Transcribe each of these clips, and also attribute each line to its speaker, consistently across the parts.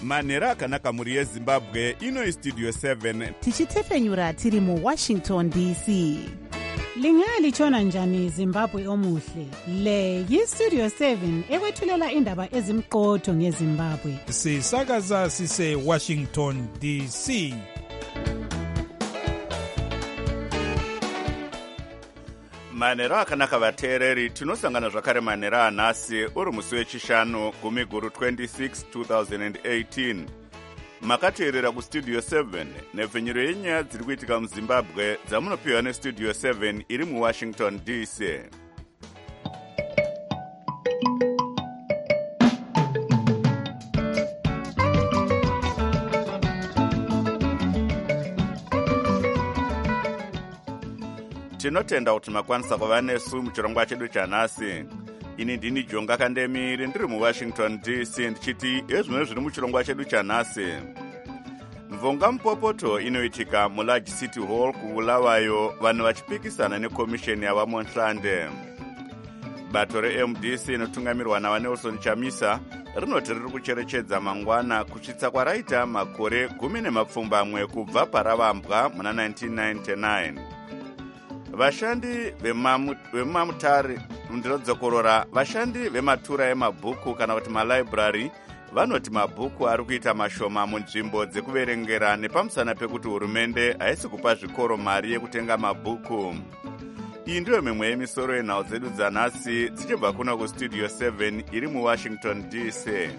Speaker 1: manhero akanaka mhuri yezimbabwe. Ino Studio 7
Speaker 2: tichitefenyura tiri muWashington DC.
Speaker 3: Lingalitshona njani Zimbabwe omuhle? Le yiStudio 7 ekwethulela indaba ezimqotho ngeZimbabwe.
Speaker 4: Sisakaza sise Washington DC.
Speaker 1: manhero akanaka vateereri. Tinosangana zvakare manhero anhasi uri musi wechishanu gumi guru 26 2018. Makateerera kuStudio 7 nepfenyuro yenyaya dziri kuitika muZimbabwe dzamunopiwa neStudio 7 iri muWashington DC. Tinotenda kuti makwanisa kuva nesu muchirongwa chedu chanhasi. Ini ndini Jonga Kandemiri ndiri muWashington DC ndichiti ezvimwe zviri muchirongwa chedu chanhasi. Mvonga mupopoto inoitika muLarge City Hall kuBulawayo vanhu vachipikisana nekomisheni yavamonhlande. Bato reMDC inotungamirwa naNelson Chamisa rinoti riri kucherechedza mangwana kusvitsa kwaraita makore 10 kubva paravambwa muna 1999. Vashandi vemamutare ndinodzokorora vashandi vematura emabhuku kana kuti malibrary vanoti mabhuku ari kuita mashoma munzvimbo dzekuverengera nepamusana pekuti hurumende haisi kupa zvikoro mari yekutenga mabhuku. Iyi ndiyo mimwe yemisoro yenhau dzedu dzanhasi dzichibva kuno kuStudio 7 iri muWashington DC.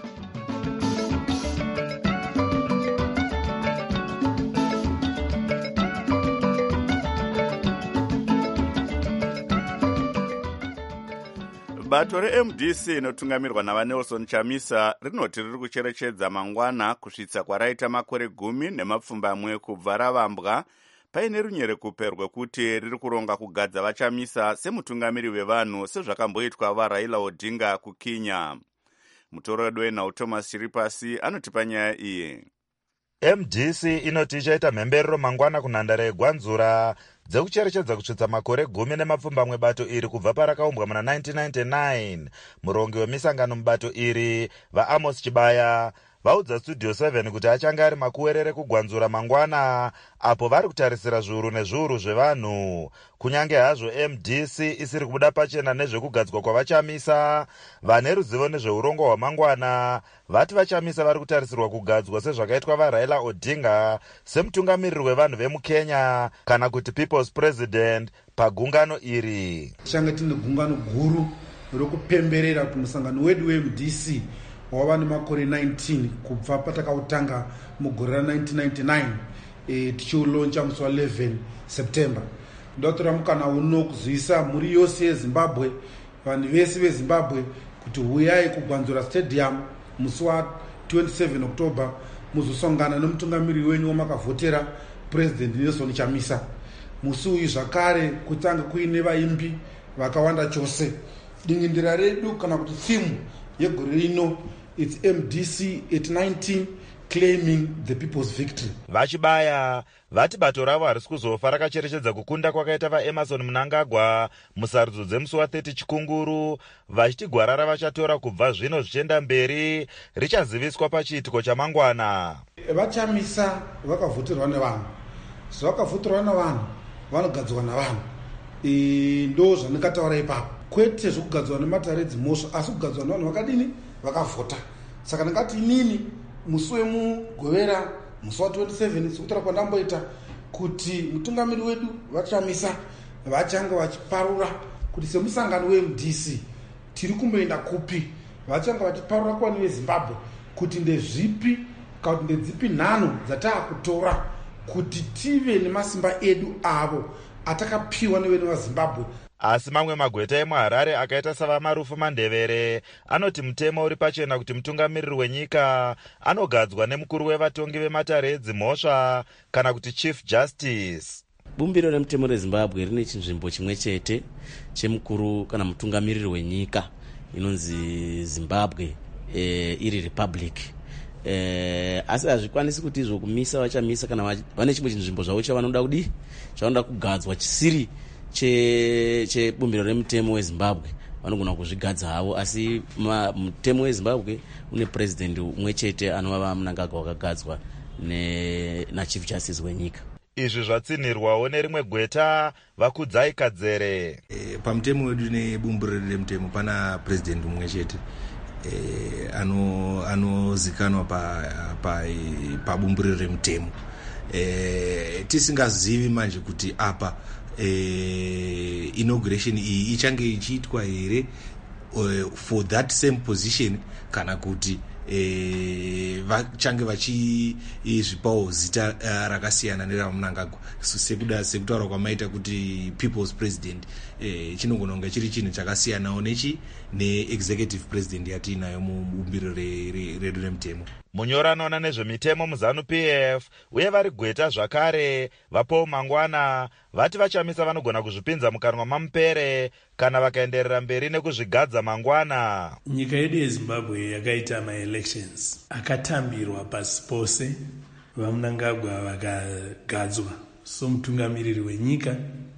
Speaker 1: Bato reMDC inotungamirwa naNelson Chamisa rinoti riri kucherechedza mangwana kusvitsa kwaraita makore 10 kubva ravambwa paine runyerekupe rwekuti riri kuronga kugadza vaChamisa semutungamiri wevanhu sezvakamboitwa vaRaila Odinga kuKenya. Mutoredo wenhau Thomas Chiripasi anotipa nyaya iyi.
Speaker 5: MDC inoti ichaita mhemberero mangwana kunhandare yeGwanzura dzekucherechedza kusvitsa makore 10 bato iri kubva parakaumbwa muna 1999. Murongi wemisangano mubato iri vaAmos Chibaya vaudza Studio 7 kuti achange ari makuwerere kuGwanzura mangwana apo vari kutarisira zviuru nezviuru zvevanhu. Kunyange hazvo MDC isiri kubuda pachena nezvekugadzwa kwavaChamisa, vane ruzivo nezveurongo hwamangwana vati vaChamisa vari kutarisirwa kugadzwa sezvakaitwa vaRaila Odinga semutungamiriri wevanhu vemuKenya kana kuti People's President pagungano iri.
Speaker 6: Change tine gungano guru rokupemberera kuti musangano wedu weMDC wava nemakore 19 kubva patakautanga mugore ra1999 tichiuloncha musi wa11 September. Ndotora mukana uno kuziisa mhuri yose yeZimbabwe, vanhu vese veZimbabwe kuti huyai kuGwanzura Stadium musi wa27 October muzosangana nemutungamiriri wenyu wamakavhotera President Nelson Chamisa. Musi uyu zvakare kutanga kuine vaimbi vakawanda chose. Dingindira redu kana kuti thimu yegore rino it's MDC at 19 claiming the people's victory.
Speaker 5: Vachibaya vati bato ravo harisi kuzofa rakacherechedza kukunda kwakaita vaEmerson Mnangagwa musarudzo dzemusi wa30 Chikunguru, vachiti gwara ravachatora kubva zvino zvichienda mberi richaziviswa pachiitiko chamangwana.
Speaker 6: VaChamisa vakavhoterwa nevanhu, zvakavhoterwa navanhu vanogadzwa navanhu. Ndo zvandikataura ipapo, kwete zvokugadzwa nematare dzimhosva asi kugadzwa nevanhu vakadini vakavhota. Saka ndingati inini musi wemugovera musi wa27 sekutora kwandamboita kuti mutungamiri wedu vaChamisa vachanga vachiparura kuti semusangano weMDC tiri kumboenda kupi, vachanga vachiparura kuvanhu veZimbabwe kuti ndezvipi kana kuti ndedzipi nhano dzataakutora kuti tive nemasimba edu avo atakapiwa nevenhu vaZimbabwe.
Speaker 5: Asi mamwe magweta emuHarare akaita savamarufu Mandevere anoti mutemo uri pachena kuti mutungamiriri wenyika anogadzwa nemukuru wevatongi vematare edzimhosva kana kuti Chief Justice.
Speaker 7: Bumbiro remutemo reZimbabwe rine chinzvimbo chimwe chete chemukuru kana mutungamiriri wenyika inonzi Zimbabwe iri Republic. Asi hazvikwanisi kuti izvo kumisa vaChamisa kana vane chimwe chinzvimbo zvavo chavanoda kugadzwa chisiri chebumbiro remutemo weZimbabwe. vanogona kuzvigadza havo, asi mutemo wezimbabwe une president umwe chete anova Mnangagwa wakagadzwa nachief justice wenyika.
Speaker 5: Izvi zvatsinirwawo nerimwe gweta Vakudzai Kadzere.
Speaker 8: Pamutemo wedu nebumburiro remutemo pana president umwe chete anozikanwa pabumburiro remutemo. Tisingazivi manje kuti apa inauguration iyi ichange ichiitwa here for that same position kana kuti vachange vachizvipawo zita rakasiyana neraMnangagwa sekutaura kwamaita kuti people's president. Chinogona kunge chiri chinhu chakasiyanawo neexecutive president yatiinayo mubumbiro redu remutemo.
Speaker 5: Munyori anoona nezvemitemo muZANU-PF uye vari gweta zvakare vaPaul Mangwana vati vachamisa vanogona kuzvipinza mukanwa mamupere kana vakaenderera mberi nekuzvigadza mangwana.
Speaker 9: Nyika yedu yeZimbabwe yakaita maelections akatambirwa pasi pose. VaMnangagwa vakagadzwa somutungamiriri wenyika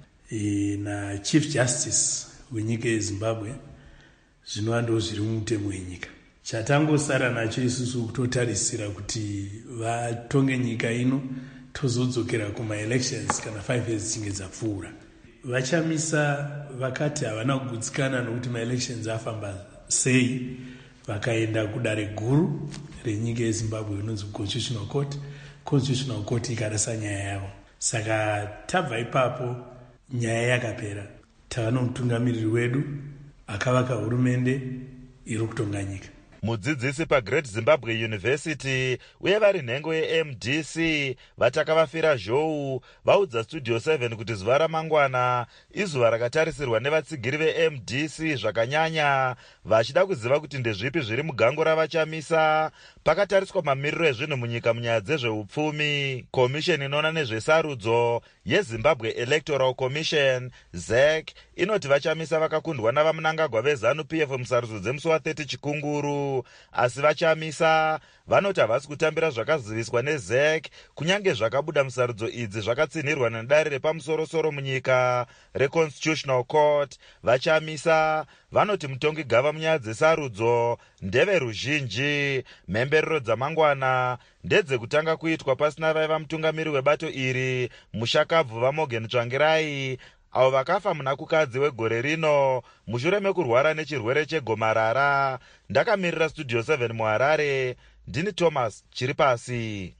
Speaker 9: nachief justice wenyika yeZimbabwe. Zvinova ndo zviri mumutemo wenyika. Chatangosara nacho isusu kutotarisira kuti vatonge nyika ino tozodzokera kumaelections kana 5 years dzinge dzapfuura. Vachamisa vakati havana kugutsikana nokuti maelections afamba sei, vakaenda kudare guru renyika yeZimbabwe inonzi Constitutional Court. Constitutional Court ikarasa nyaya yavo. Saka tabva ipapo nyaya yakapera. Tava nomutungamiriri wedu akavaka hurumende iri kutonga nyika.
Speaker 5: Mudzidzisi paGreat Zimbabwe University uye vari nhengo yeMDC vatakavafira zhou vaudza Studio 7 kuti zuva ramangwana izuva rakatarisirwa nevatsigiri veMDC zvakanyanya, vachida kuziva kuti ndezvipi zviri mugango ravachamisa. Pakatariswa mamiriro ezvinhu munyika munyaya dzezveupfumi. Komisheni inoona nezvesarudzo yeZimbabwe Electoral Commission ZEC inoti vachamisa vakakundwa navaMnangagwa veZANU-PF musarudzo dzemusi wa30 Chikunguru, asi vachamisa vanoti havasi kutambira zvakaziviswa neZEC kunyange zvakabuda musarudzo idzi zvakatsinhirwa nedare repamusoro-soro munyika reConstitutional Court. Vachamisa vanoti mutongi gava munyaya dzesarudzo ndeve ruzhinji. Mhemberero dzamangwana ndedzekutanga kuitwa pasina vaiva mutungamiri webato iri Mushakabvu vaMorgan Tsvangirai, avo vakafa munakukadzi wegore rino mushure mekurwara nechirwere chegomarara. Ndakamirira Studio 7 muHarare, ndini Thomas Chiripasi.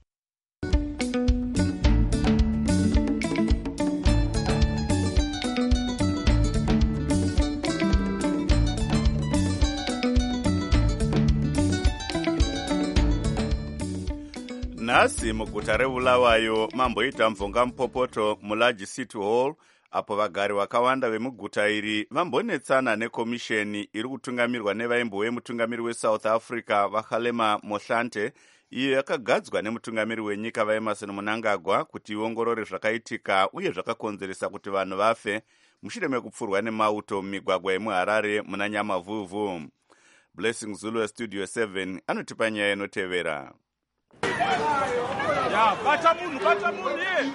Speaker 1: Nhasi muguta reBulawayo mamboita mvonga mupopoto muLarge City Hall, apo vagari vakawanda vemuguta iri vambonetsana nekomisheni iri kutungamirwa nevaimbove mutungamiri weSouth Africa vaKgalema Mohlante, iyo yakagadzwa nemutungamiri wenyika vaEmmerson Mnangagwa kuti iongorore zvakaitika uye zvakakonzeresa kuti vanhu vafe mushure mekupfurwa nemauto mumigwagwa yemuHarare muna Nyamavhuvhu. Blessing Zulu Studio 7 anotipa nyaya inotevera.
Speaker 10: Bata munhu ye.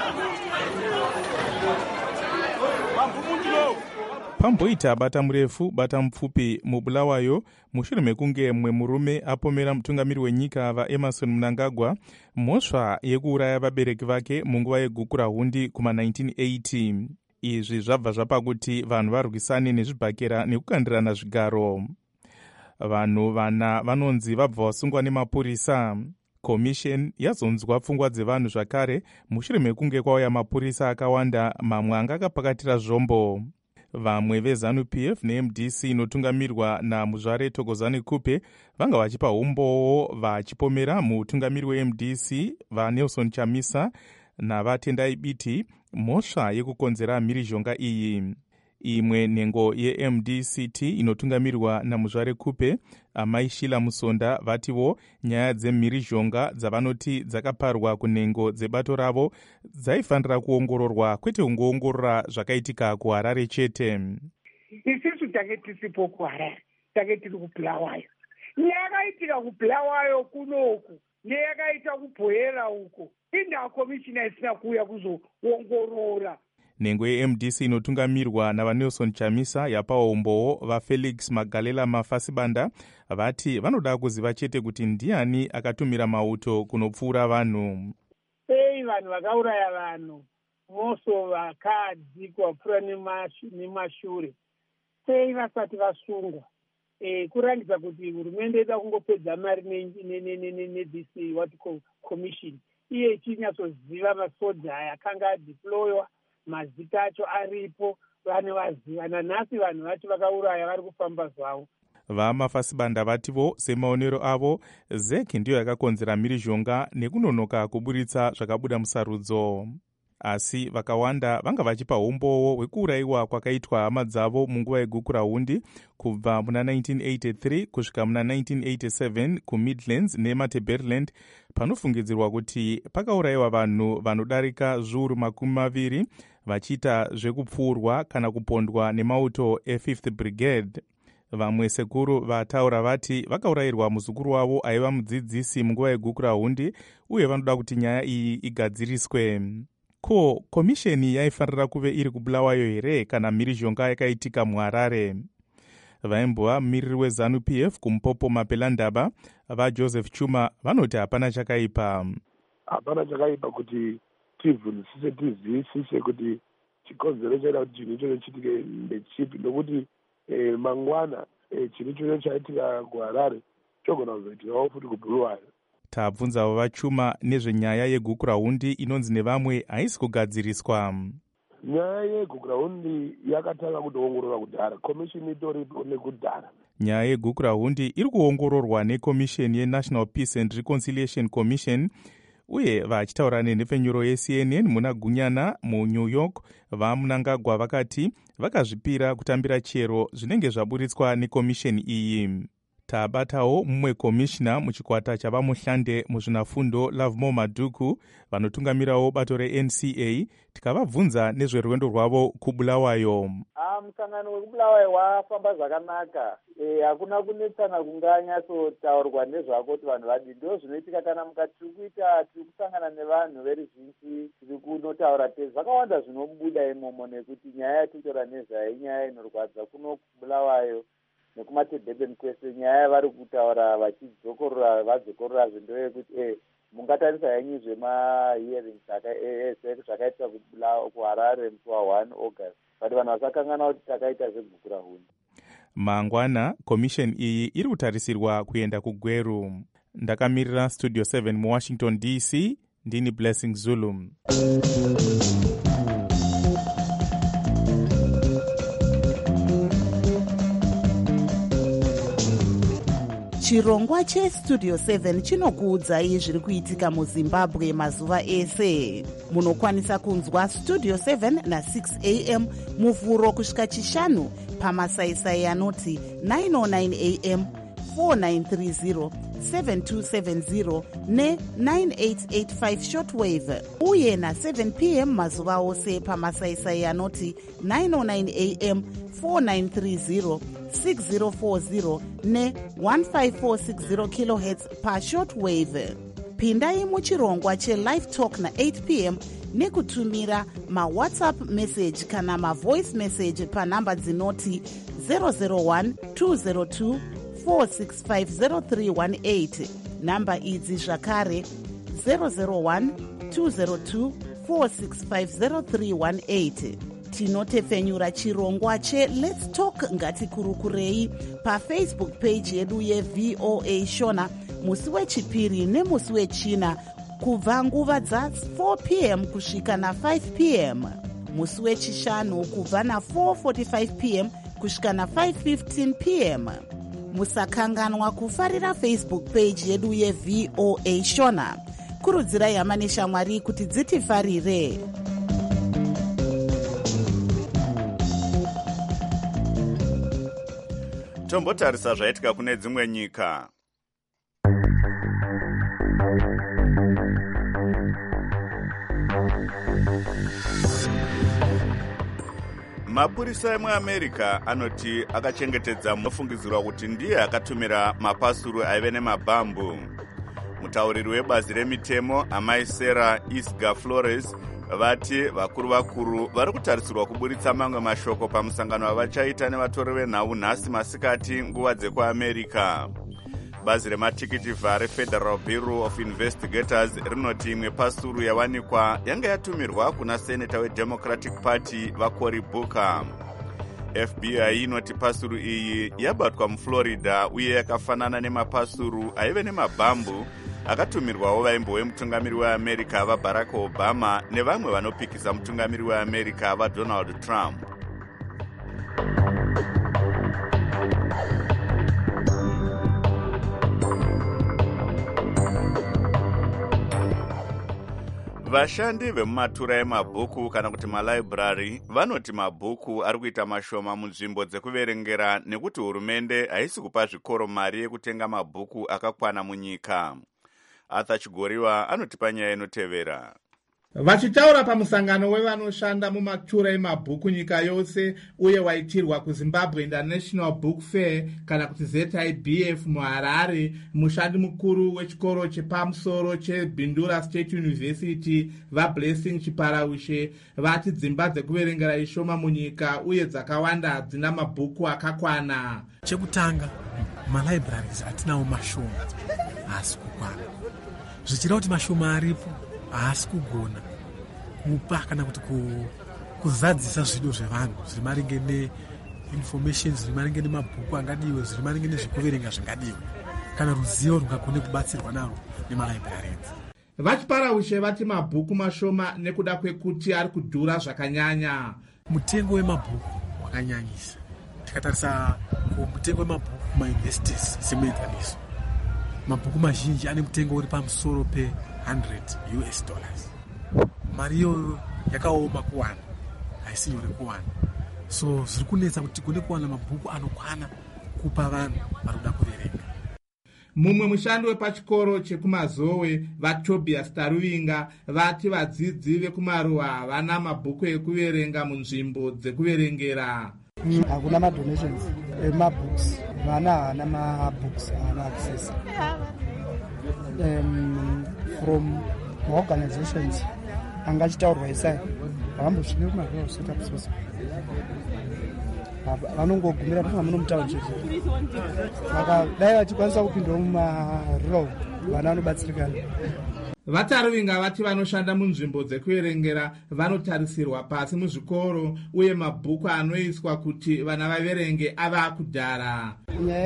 Speaker 4: Pamboita bata murefu bata mupfupi muBulawayo mushure mekunge mumwe murume apomera mutungamiri wenyika vaEmmerson Mnangagwa mhosva yekuuraya vabereki vake munguva yegukura hundi kuma1980. Izvi zvabva zvapa kuti vanhu varwisane nezvibhakera nekukandirana zvigaro. Vanhu vana vanonzi vabva vasungwa nemapurisa. Komisheni yazonzwa pfungwa dzevanhu zvakare mushure mekunge kwauya mapurisa akawanda, mamwe anga akapakatira zvombo. Vamwe veZANU-PF neMDC inotungamirwa naMuzvare Thokozani Kupe vanga vachipa umbowo vachipomera mutungamiri weMDC vaNelson Chamisa naVatendai Biti mhosva yekukonzera mhirizhonga iyi. Imwe nhengo yeMDCT inotungamirwa naMuzvare Kupe, Amai Shila Musonda, vatiwo nyaya dzemhirizhonga dzavanoti dzakaparwa kunhengo dzebato ravo dzaifanira kuongororwa, kwete kungoongorora zvakaitika kuHarare chete.
Speaker 11: Isusu tange tisipo kuHarare, tange tiri kuBulawayo. Nyakaitika kuBulawayo kunoku ndeyakaita kubhoyera uko. Inda komishina isina kuuya kuzoongorora.
Speaker 4: nhengo yeMDC inotungamirwa navaNelson Chamisa yapawo umbowo vaFelix Magalela Mafasibanda vati vanoda kuziva chete kuti ndiani akatumira mauto kunopfuura vanhu.
Speaker 11: Sei vanhu vakauraya vanhu moso vakadzi kwapfuura nemashure, sei vasati vasungwa? Kurangidza kuti hurumende ida kungopedza mari ne-this what commission, iye ichinyatsoziva masoja aya akanga adeploywa, mazita acho aripo, vanhu vaziva. Nanhasi vanhu vacho vakauraya vari kufamba zvavo.
Speaker 4: VaMafasibanda vativo semaonero avo ZEC ndiyo yakakonzera mhirizhonga nekunonoka kuburitsa zvakabuda musarudzo. Asi vakawanda vanga vachipa umbowo hwekuurayiwa kwakaitwa hama dzavo munguva yegukurahundi kubva muna 1983 kusvika muna 1987 kuMidlands neMatabeleland, panofungidzirwa kuti pakaurayiwa vanhu vanodarika zviuru 20 vachiita zvekupfuurwa kana kupondwa nemauto e5th Brigade. Vamwe sekuru vataura vati vakaurayirwa muzukuru wavo aiva mudzidzisi munguva yegukurahundi uye vanoda kuti nyaya iyi igadziriswe. Ko, komisheni yaifanira kuve iri kuBulawayo here kana mhirizhonga yakaitika muHarare? Vaimbova mumiriri weZANU-PF kuMupopo Mapelandaba vaJoseph Chuma vanoti hapana chakaipa.
Speaker 12: Hapana chakaipa kuti tibvunzisise, tizivisise kuti chikonzero chaita kuti chinhu ichocho chitike ndechipi, nokuti mangwana chinhu ichocho chaitika kuHarare chogona kuzoitikawo futi kuBulawayo.
Speaker 4: Tabvunzawo vaChuma nezvenyaya yegukurahundi inonzi nevamwe haisi kugadziriswa.
Speaker 12: Nyaya yegukurahundi yakatanga kutoongorora kudhara, komishini itoripo nekudhara.
Speaker 4: Nyaya yegukurahundi iri kuongororwa nekomisheni yeNational Peace and Reconciliation Commission, uye vachitaura nenhepfenyuro yeCNN muna Gunyana muNew York, vaMnangagwa vakati vakazvipira kutambira chero zvinenge zvaburitswa nekomisheni iyi. Tabatawo mumwe komishina muchikwata chavamuhlande muzvinafundo Lovemore Maduku vanotungamirawo bato reNCA, tikavabvunza nezverwendo rwavo kuBulawayo.
Speaker 13: Musangano wekuBulawayo wafamba zvakanaka. Hakuna kunetsana kunganyatsotaurwa nezvako kuti vanhu vadini. Ndo zvinoitika kana mukati tiri kusangana nevanhu veruzhinji, tiri kunotaura tezi. Zvakawanda zvinobuda imomo nekuti nyaya yatitora nezvayo inyaya inorwadza kuno kuBulawayo nekumaTebheben kwese. Nyaya vari kutaura vadzokorora ndeyekuti mungatarisa henyu zvemahearings zvakaitika kuHarare musi wa1 August, but vanhu vasakangana kuti takaita zvegukurahundi.
Speaker 4: Mangwana komisheni iyi iri kutarisirwa kuenda kuGweru. Ndakamirira Studio 7 muWashington DC, ndini Blessing Zulu.
Speaker 2: Chirongwa cheStudio 7 chinokuudzai zviri kuitika muZimbabwe mazuva ese. Munokwanisa kunzwa Studio 7 na6 am muvhuro kusvika chishanu pamasaisai anoti 909 am, 4930, 7270 ne9885 shortwave, uye na7 pm mazuva ose pamasaisai anoti 909 am, 4930, 6040 ne1540 kHz pashortwave. Pindai muchirongwa chelive talk na8 pm nekutumira mawhatsapp message kana mavoice message panhamba dzinoti 001 202 4650318. Namba idzi zvakare 001 202 4650318. Tinotepfenyura chirongwa cheLet's Talk ngatikurukurei paFacebook page yedu yeVOA Shona musi wechipiri nemusi wechina kubva nguva dza4 pm kusvika na5 pm, musi wechishanu kubva na4:45 pm kusvika na5:15 pm. Musakanganwa kufarira Facebook page yedu yeVOA Shona. Kurudzirai hama neshamwari kuti dzitifarire.
Speaker 1: Tombotarisa zvaitika kune dzimwe nyika. Mapurisa emuAmerica anoti akachengetedza munofungidzirwa kuti ndiye akatumira mapasuru aive nemabhambu. Mutauriri webazi remitemo amai Sarah Isgar Flores vati vakuru vari kutarisirwa kuburitsa mamwe mashoko pamusangano wavachaita nevatori venhau nhasi masikati nguva dzekuamerica. Bazi rematikiti vhare Federal Bureau of Investigators rinoti imwe pasuru yawanikwa yanga yatumirwa kuna seneta weDemocratic Party vaCory Booker. FBI inoti pasuru iyi yabatwa muFlorida uye yakafanana nemapasuru aive nemabhambu akatumirwawo vaimbo wemutungamiri weAmerica vaBarack Obama nevamwe vanopikisa mutungamiri weAmerica vaDonald Trump. Vashandi vemumatura emabhuku kana kuti malibrary vanoti mabhuku ari kuita mashoma munzvimbo dzekuverengera nekuti hurumende haisi kupa zvikoro mari yekutenga mabhuku akakwana munyika. Arthur Chigoriwa anotipa nyaya inotevera.
Speaker 14: Vachitaura pamusangano wevanoshanda mumatura emabhuku nyika yose uye waitirwa kuZimbabwe International Book Fair kana kuti ZIBF muHarare, mushandi mukuru wechikoro chepamusoro cheBindura State University vaBlessing Chiparaushe vati dzimba dzekuverengera ishoma munyika uye dzakawanda hadzina mabhuku akakwana.
Speaker 15: Chekutanga, malibraries atinawo mashoma haasi kukwana. Zvichira kuti mashoma aripo haasi kugona kupa kana kuti kuzadzisa zvido zvevanhu zviri maringe neinformation zviri maringe nemabhuku angadiwe zviri maringe nezvekuverenga zvingadiwe kana ruzivo rungagone kubatsirwa naro nemalibrarians.
Speaker 14: Vachiparaushe vati mabhuku mashoma nekuda kwekuti ari kudhura zvakanyanya.
Speaker 15: Mutengo wemabhuku wakanyanyisa. Tikatarisa mutengo wemabhuku kumauniversities semuenzaniso, mabhuku mazhinji ane mutengo uri pamusoro $100. Mari iyoyo yakaoma kuwana, haisi nyore kuwana. So zviri kunetsa kuti tigone kuwana mabhuku anokwana kupa vanhu vari kuda kuverenga.
Speaker 14: Mumwe mushandi wepachikoro chekumazowe vaTobias Taruvinga vati vadzidzi vekumaruwa havana mabhuku ekuverenga munzvimbo dzekuverengera.
Speaker 16: Hakuna madonations emabooks, vana havana mabooks, havana access. From organizations angachitaurwa isai havambosvike kumaruwa kusvika kusosa vanongogumira panga munomutaunje saka dai vachikwanisa kupindawo mumarural vana vanobatsirikana.
Speaker 14: VaTaruvinga vati vanoshanda munzvimbo dzekuverengera vanotarisirwa pasi muzvikoro uye mabhuku anoiswa kuti vana vaverenge ava kudhara.
Speaker 16: Nyaya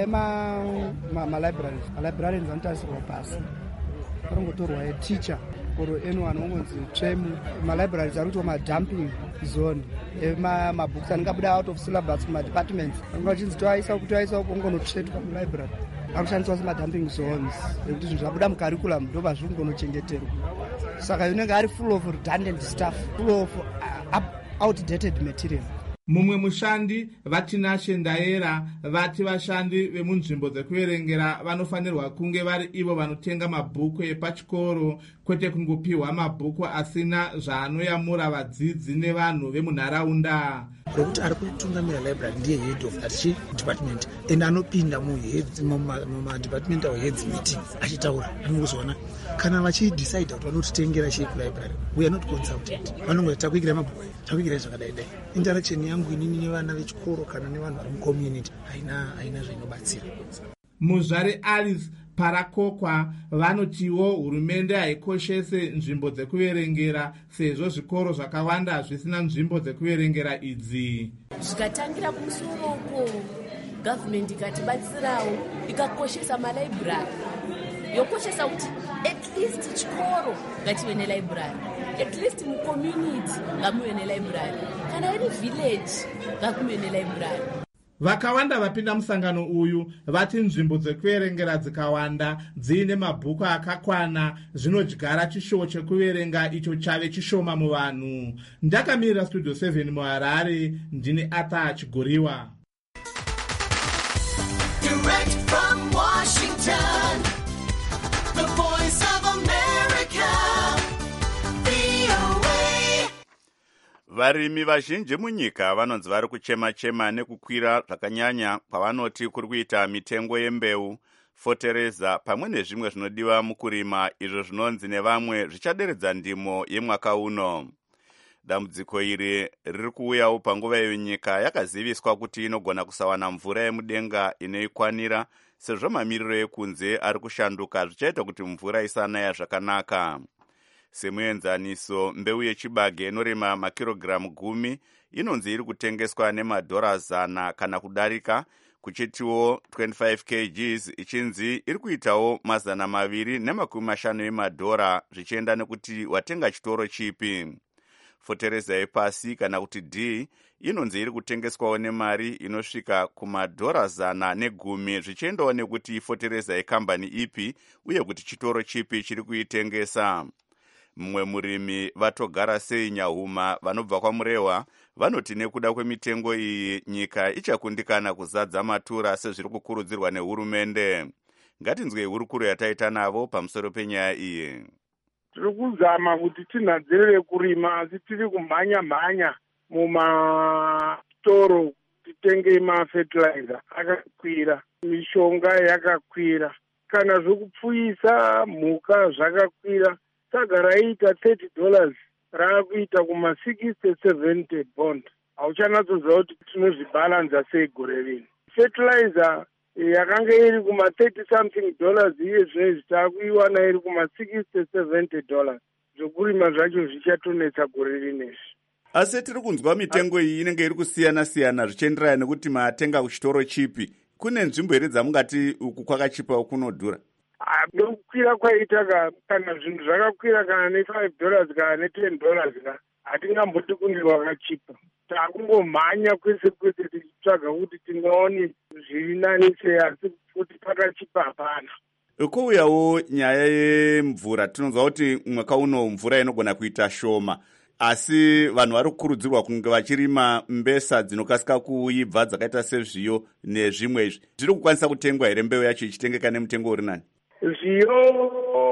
Speaker 16: yemalibrarians vanotarisirwa pasi varongotorwa yeticha oro anyone ungonzi tremu. Malibrarians ari kuitwa madumping zone emabhuku anengabuda out of syllabus kumadepartments angachinzi toaisa kungonotsvetwa mulibrary akushandiswa semadumping zones ekuti zvinhu zvabuda mucurriculum ndo pazviri kungonochengeterwa, saka inenge ari full of redundant stuff, full of outdated material.
Speaker 14: Mumwe mushandi vaTinashe Ndaera vati vashandi vemunzvimbo dzekuverengera vanofanirwa kunge vari ivo vanotenga mabhuku epachikoro kwete kungopiwa mabhuku asina zvaanoyamura vadzidzi nevanhu vemunharaunda.
Speaker 17: Rokuti ari kutungamira library ndiye head of that department and anopinda mumadepartment heads meeting achitaura anongozona kana vachidecide kuti vanotitengera chii kulibrary, we are not consulted. Vanongoti takuikirai mabhuku, takuikirai zvakadai dai. Interaction yangu inini nevana vechikoro kana nevanhu vari mucommunity haina zvinobatsira.
Speaker 14: Muzvare Alice Parakokwa vanotiwo hurumende haikoshese nzvimbo dzekuverengera sezvo zvikoro zvakawanda zvisina nzvimbo dzekuverengera idzi.
Speaker 18: Zvikatangira kumusoro government ikatibatsirawo ikakoshesa malibrary, yokoshesa kuti at least chikoro ngachive nelibrary, at least mucommunity ngamuve nelibrary, kana iri village ngakuve nelibrary.
Speaker 14: Vakawanda vapinda musangano uyu vati nzvimbo dzekuverengera dzikawanda dziine mabhuku akakwana zvinodyara chishowo chekuverenga icho chave chishoma muvanhu. Ndakamirira Studio 7 muHarare, ndine Arthur Chigoriwa.
Speaker 19: Direct from Washington, the voice of America, VOA.
Speaker 1: Varimi vazhinji munyika vanonzi vari kuchema-chema nekukwira zvakanyanya pavanoti kuri kuita mitengo yembeu, fotereza pamwe nezvimwe zvinodiwa mukurima, izvo zvinonzi nevamwe zvichaderedza ndimo yemwaka uno. dambudziko iri riri kuuyawo panguva iyo nyika yakaziviswa kuti inogona kusawana mvura yemudenga inoikwanira sezvo mamiriro ekunze ari kushanduka zvichaita kuti mvura isanaya zvakanaka. Semuenzaniso, mbeu yechibage inorema makirogiramu 10 inonzi iri kutengeswa nemadhora 100 kana kudarika, kuchitiwo 25 kgs ichinzi iri kuitawo $250 emadhora, zvichienda nekuti watenga chitoro chipi. Fotereza yepasi kana kuti D inonzi iri kutengeswawo nemari inosvika kumadhora 110, zvichiendawo nekuti fotereza yekambani ipi uye kuti chitoro chipi chiri kuitengesa. Mumwe murimi Vatogara sei Nyahuma vanobva kwaMurehwa vanoti nekuda kwemitengo iyi nyika ichakundikana kuzadza matura sezviri kukurudzirwa nehurumende. Ngatinzwe hurukuro yataita navo pamusoro penyaya iyi.
Speaker 12: Tiri kuzama kuti tinhadzirire kurima, asi tiri kumhanya mumatoro titenge mafertilizer akakwira, mishonga yakakwira, kana zvokupfuyisa mhuka zvakakwira. Saka raita $30 raakuita kuma $60-70 bond. Hauchanatsoziva kuti tinozvibalanza sei gore rino. Fertilizer yakanga iri kuma$30-something iye zvinezvi taakuiwana iri kuma$60-70. Zvokurima zvacho zvichatonetsa gore rinezvi.
Speaker 1: Asi tiri kunzwa mitengo iyi inenge iri kusiyana-siyana zvichienderana nekuti matenga kuchitoro chipi. Kune nzvimbo here dzamungati uku kwakachipa kunodhura?
Speaker 12: Nokukwira kwaita kana zvinhu zvakakwira kana $5 kana $10 hatingamboti kune wakachipa. Takungomhanya kwese kwese tichitsvaga kuti tingaone zviri nani sei, asi kuti pakachipa hapana.
Speaker 1: Kouyawo nyaya yemvura, tinonzwa kuti mwaka uno mvura inogona kuita shoma, asi vanhu vari kukurudzirwa kunge vachirima mbesa dzinokasika kuibva dzakaita sezviyo nezvimwe izvi. Zviri kukwanisa kutengwa here mbeu yacho ichitengeka nemutengo uri nani?
Speaker 12: Zviyo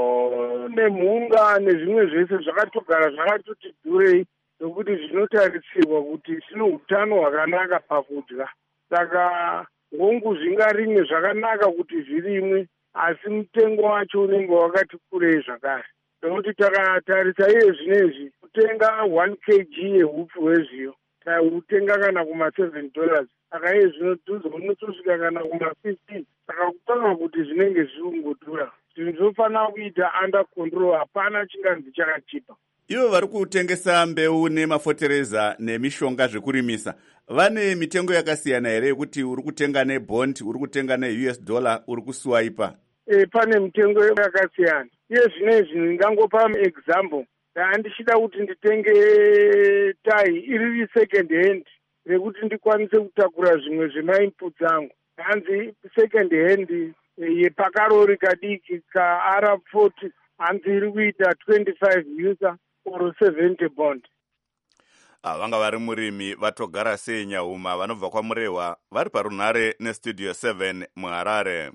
Speaker 12: nemhunga nezvimwe zvese zvakatogara zvakatoti dhurei, nokuti zvinotarisirwa kuti zvine utano hwakanaka pakudya. Saka hongu zvingarimwe zvakanaka kuti zvirimwe, asi mutengo wacho unenge wakati kurei zvakare. Nokuti takatarisa iye zvinezvi, kutenga 1 kg yehupfu hwezviyo taiutenga kana kuma$7. Saka iye zvinodhudza unotosvika kana kuma$15. Saka kutaura kuti zvinenge zvikungodhura. Zvinhu zvofanira kuita under control, hapana chinganzi chakachipa.
Speaker 1: Ivo vari kutengesa mbeu nemafotereza nemishonga zvekurimisa, vane mitengo yakasiyana here yekuti uri kutenga nebond, uri kutenga neUS$, uri kuswaipa?
Speaker 12: Pane mitengo yakasiyana. Iye zvinezvi ndingangopa example. Handichida kuti nditenge tai iri second hand rekuti ndikwanise kutakura zvimwe zvemainputs angu. Hanzi second hand yepakarori kadiki kaR40 hanzi iri kuita 25 user or 70 bond.
Speaker 1: Vanga vari murimi Vatogara sei Nyahuma vanobva kwaMurehwa vari parunhare nestudio 7 muHarare.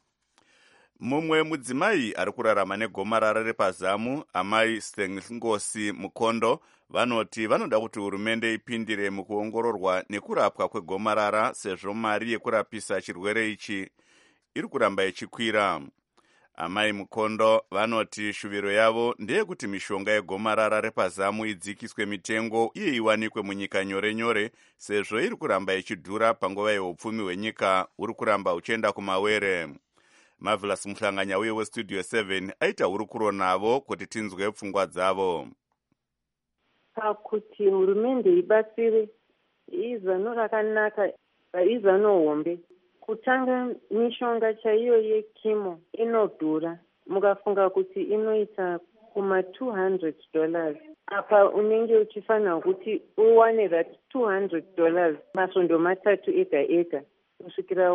Speaker 1: Mumwe mudzimai ari kurarama negomarara repazamu, amai Stengosi Mukondo, vanoti vanoda kuti hurumende ipindire mukuongororwa nekurapwa kwegomarara sezvo mari yekurapisa chirwere ichi iri kuramba ichikwira. Amai Mukondo vanoti shuviro yavo ndeyekuti mishonga yegomarara repazamu idzikiswe mitengo uye iwanikwe munyika nyore nyore, sezvo iri kuramba ichidhura panguva yeupfumi hwenyika uri kuramba uchienda kumawere. Marvelous Muhlanganya uye westudio 7 aita hurukuro navo kuti tinzwe pfungwa dzavo.
Speaker 20: Pakuti hurumende ibatsire izano rakanaka, izano hombe. Kutanga mishonga chaiyo yekimo inodhura. Mukafunga kuti inoita kuma $200. Apa unenge uchifanira kuti uwane that $200 masondo matatu ega ega. Kusvikira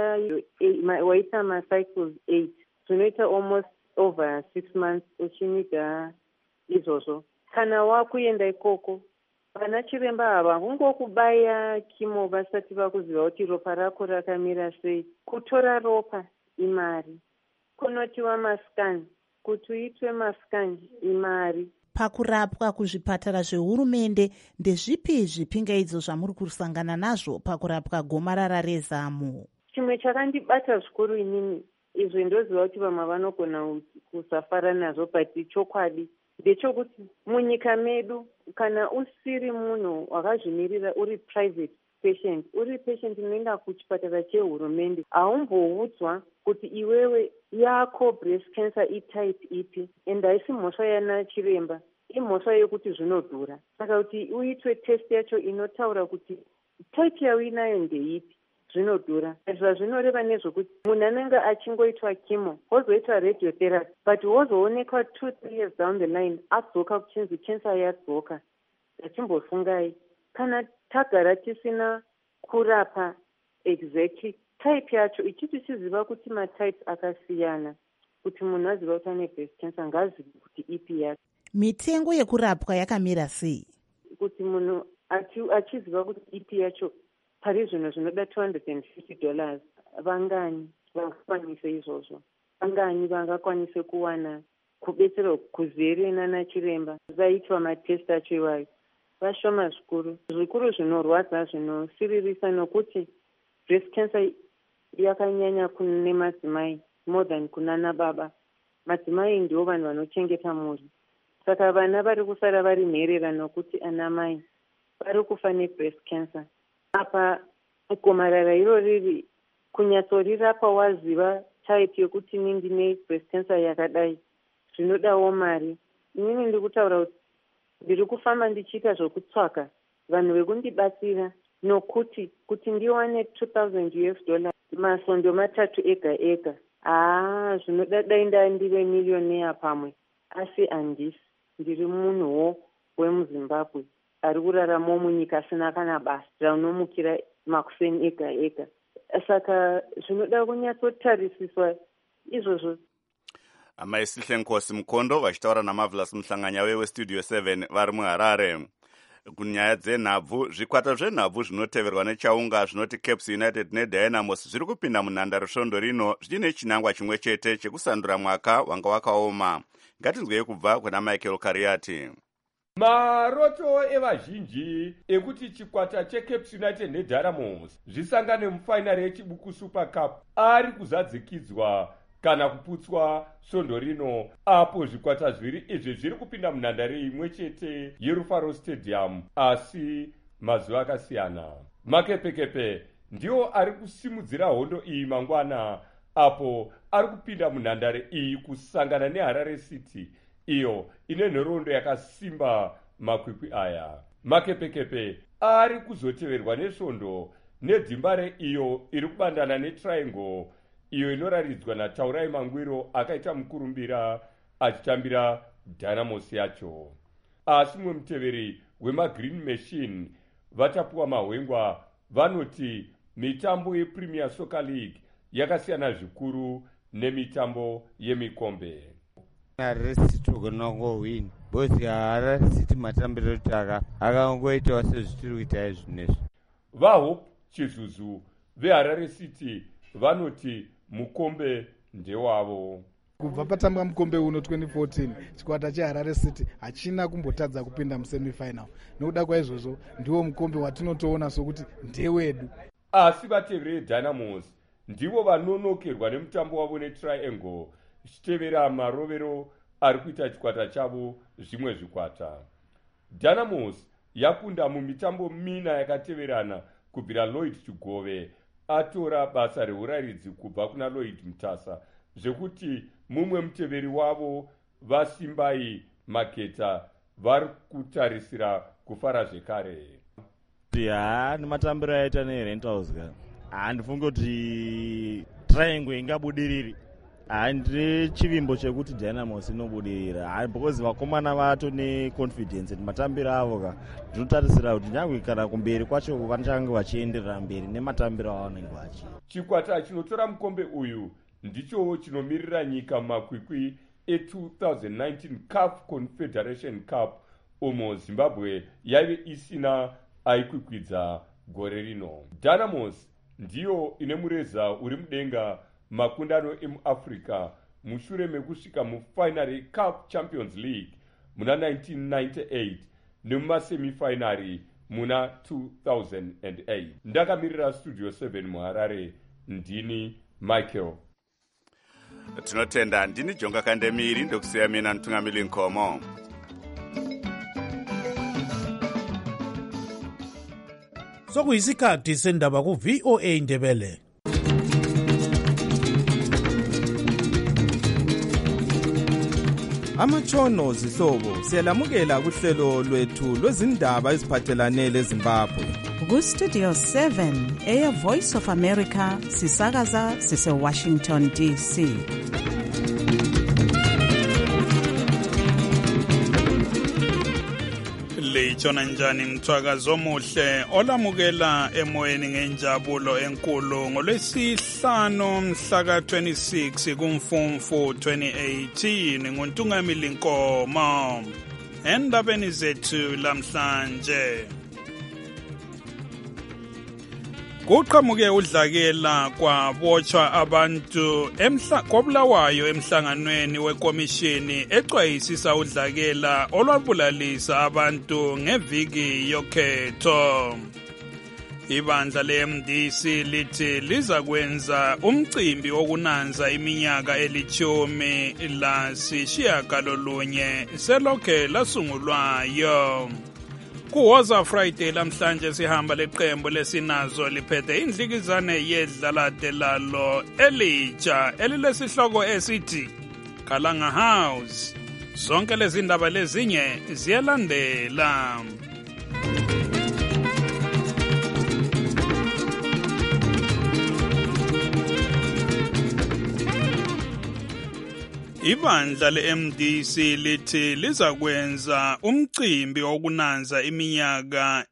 Speaker 20: waita macycles 8, zvinoita almost over 6 months uchinyika izvozvo. Kana wakuenda ikoko, vana chiremba hava kungokubaya kimo vasati vakuziva kuti ropa rako rakamira sei. Kutora ropa imari, kunotiwa maskani, kuti uitwe maskani imari.
Speaker 2: Pakurapwa kuzvipatara zvehurumende, ndezvipi zvipingaidzo zvamuri kusangana nazvo pakurapwa gomarara rezamu?
Speaker 20: Chimwe chakandibata zvikuru inini, izvo ndoziva kuti vamwe vanogona kusafara nazvo, but chokwadi ndechokuti munyika medu kana usiri munhu wakazvimirira uri private patient, uri patient unoenda kuchipatara chehurumende, haumboudzwa kuti iwewe yako breast cancer itype ipi, and haisi mhosva yana chiremba, imhosva yekuti zvinodhura. Saka kuti uitwe test yacho inotaura kuti type yauinayo ndeipi, zvinodhura. Zvinoreva nezvokuti munhu anenge achingoitwa chemo, wozoitwa radiotherapy, but wozoonekwa 2-3 years down the line adzoka kuchinzi cancer yadzoka. Zachimbofungai kana tagara tisina kurapa exactly type yacho, ichi tichiziva kuti matypes akasiyana, kuti munhu aziva kuti ane breast cancer ngazivi kuti ipi yacho.
Speaker 2: Mitengo yekurapwa yakamira sei?
Speaker 20: Kuti munhu achiziva kuti ipi yacho pari zvino zvinoda $250, vangani vangakwanise izvozvo? Vangani vangakwanise kuwana kubetserwa kuzere nana chiremba vaitwa matest acho iwayo? Vashoma zvikuru. Zvikuru zvinorwadza zvinosiririsa nokuti breast cancer yakanyanya kune madzimai more than kunana baba. Madzimai ndiwo vanhu vanochengeta mhuri, saka vana vari kusara vari nherera nokuti ana mai vari kufa nebreast cancer. Apa gomarara iro riri kunyatsorirapa waziva type yekuti ndine breast cancer yakadai zvinodawo mari. Inini ndiri kutaura kuti ndiri kufamba ndichiita zvokutsvaka vanhu vekundibatsira, nokuti kuti ndiwane $2,000 masondo 3 ega ega, zvinoda dai ndive miliyonea pamwe, asi handisi. Ndiri munhuwo wemuZimbabwe ari kuraramawo munyika asina kana basa raunomukira makuseni ega ega, saka zvinoda kunyatsotarisiswa izvozvo.
Speaker 1: Amai Sihle Nkosi Mukondo vachitaura naMarvelous Muhlanganya weStudio 7 vari muHarare. Kunyaya dzenhabvu, zvikwata zvenhabvu zvinoteverwa nechaunga zvinoti Caps United neDynamos zviri kupinda munhandare svondo rino zviine chinangwa chimwe chete chekusandura mwaka wanga wakaoma. Ngatinzwei kubva kuna Michael Kariati.
Speaker 21: Maroto evazhinji ekuti chikwata cheCaps United neDynamos zvisangane mufainari yechibuku Super Cup ari kuzadzikidzwa kana kuputswa svondo rino, apo zvikwata zviri izvi zviri kupinda munhandare imwe chete yeRufaro Stadium, asi mazuva akasiyana. Makepekepe ndiwo ari kusimudzira hondo iyi mangwana, apo ari kupinda munhandare iyi kusangana neHarare City, iyo ine nhoroondo yakasimba makwikwi aya. Makepekepe ari kuzoteverwa nesvondo neDzimbare iyo iri kubandana neTriangle, iyo inoraridzwa naTaurai Mangwiro akaita mukurumbira achitambira Dynamos yacho. Asi mumwe muteveri wemaGreen Machine vatapuwa mahwengwa vanoti mitambo yePremier Soccer League yakasiyana zvikuru nemitambo yemikombe.
Speaker 22: Harare City kunongowini bosi Harare City matambiro taka akangoitawo sezvitiri kuita izvinezvi.
Speaker 21: VaHope Chizuzu veHarare City vanoti mukombe ndewavo.
Speaker 16: Kubva patambwa mukombe uno 2014 chikwata cheHarare City hachina kumbotadza kupinda musemifinal. Nokuda kwaizvozvo ndiwo mukombe watinotoona sokuti ndewedu.
Speaker 21: Asi vateveri veDynamos ndivo vanonokerwa nemutambo wavo neTriangle, zvichitevera marovero ari kuita chikwata chavo zvimwe zvikwata. Dynamos yakunda mumitambo mina yakateverana kubvira Lloyd Chigove atora basa reuraridzi kubva kuna Lloyd Mutasa, zvekuti mumwe muteveri wavo vaSimbai Maketa vari kutarisira kufara zvekare.
Speaker 23: Nematambiro aita neRentals handifungi kuti Triangle ingabudiriri. Chivimbo chekuti Dynamos inobudirira because vakomana vato neconfidence matambiro avo zvinotarisira kuti nyangwe kana kumberi kwacho vanochange vachienderera mberi nematambiro avanenge vachi.
Speaker 21: Chikwata chinotora mukombe uyu ndicho chinomirira nyika makwikwi e2019 CAF Confederation Cup, umo Zimbabwe yaive isina aikwikwidza gore rino. Dynamos ndiyo ine mureza uri mudenga makundano emuAfrica mushure mekusvika mufainari CAF Champions League muna 1998 nemumasemifainari muna 2008. Ndakamirira Studio 7 muHarare, ndini Michael.
Speaker 1: tinotenda. Ndini Jonga Kandemiri, ndokusiya mina Mtungamiri Nkomo.
Speaker 3: Sokuyisikhathi sendaba ku VOA Ndebele.
Speaker 6: Amatshono zihlobo siyalamukela kuhlelo lwethu lwezindaba eziphathelane leZimbabwe.
Speaker 2: Ku-Studio 7 Air Voice of America sisakaza sise-Washington DC.
Speaker 7: Litshona njani mthwakazo omuhle olamukela emoyeni ngenjabulo enkulu ngolwesihlanu mhla ka-26 kuMfumfu 2018 nguNtungamiri Nkomo. Endabeni zethu lamhlanje kuqhamuke udlakela kwabotshwa abantu kobulawayo emhlanganweni wekomishini exwayisisa udlakela olwabulalisa abantu ngeviki yokhetho. Ibandla le-MDC lithi liza kwenza umcimbi wokunanza iminyaka eli-18 selokhe lasungulwayo. Kuwoza Friday lamhlanje sihamba leqembu lesinazo liphethe indlikizane yedlalade lalo elitsha elilesihloko esithi Kalanga House. Zonke lezi ndaba lezinye ziyalandela. Ibandla le-MDC lithi liza kwenza umcimbi wokunanza iminyaka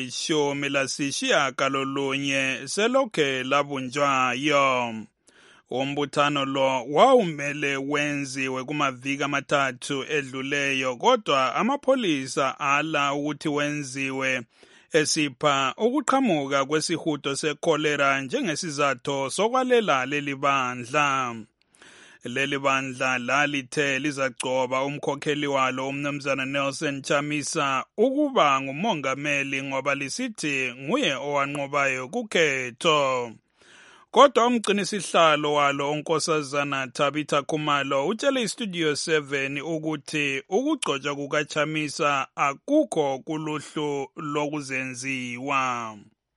Speaker 7: eli-18 selokhe labunjwayo. Umbuthano lo wawumele wenziwe kumaviki amathathu edluleyo, kodwa amapholisa ala ukuthi wenziwe esipha ukuqhamuka kwesihudo sekholera njengesizathu sokwalela leli bandla. Leli bandla lalithe lizaccoba umkhokheli walo umnumzana Nelson Chamisa ukuba ngumongameli ngoba lisithi nguye owanqobayo kukhetho. Kodwa umgcinisihlalo walo unkosazana Tabitha Khumalo utshele iStudio 7 ukuthi ukugcotshwa kukaChamisa akukho kuluhlu lokuzenziwa.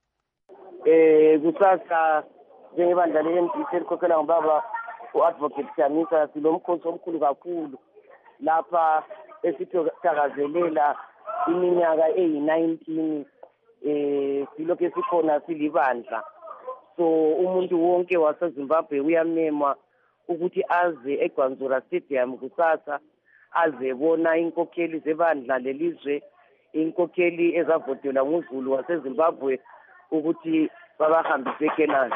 Speaker 24: Kusasa njengebandla le-MDC elikhokhela ngubaba u-Advocate Chamisa silomkhosi omkhulu kakhulu lapha esithakazelela iminyaka eyi-19 silokhu sikhona silibandla. So umuntu wonke waseZimbabwe uyamemwa ukuthi aze eGwanzura Stadium kusasa azebona inkokheli zebandla lelizwe, inkokheli ezavotelwa nguZulu waseZimbabwe ukuthi babahambise eKenani.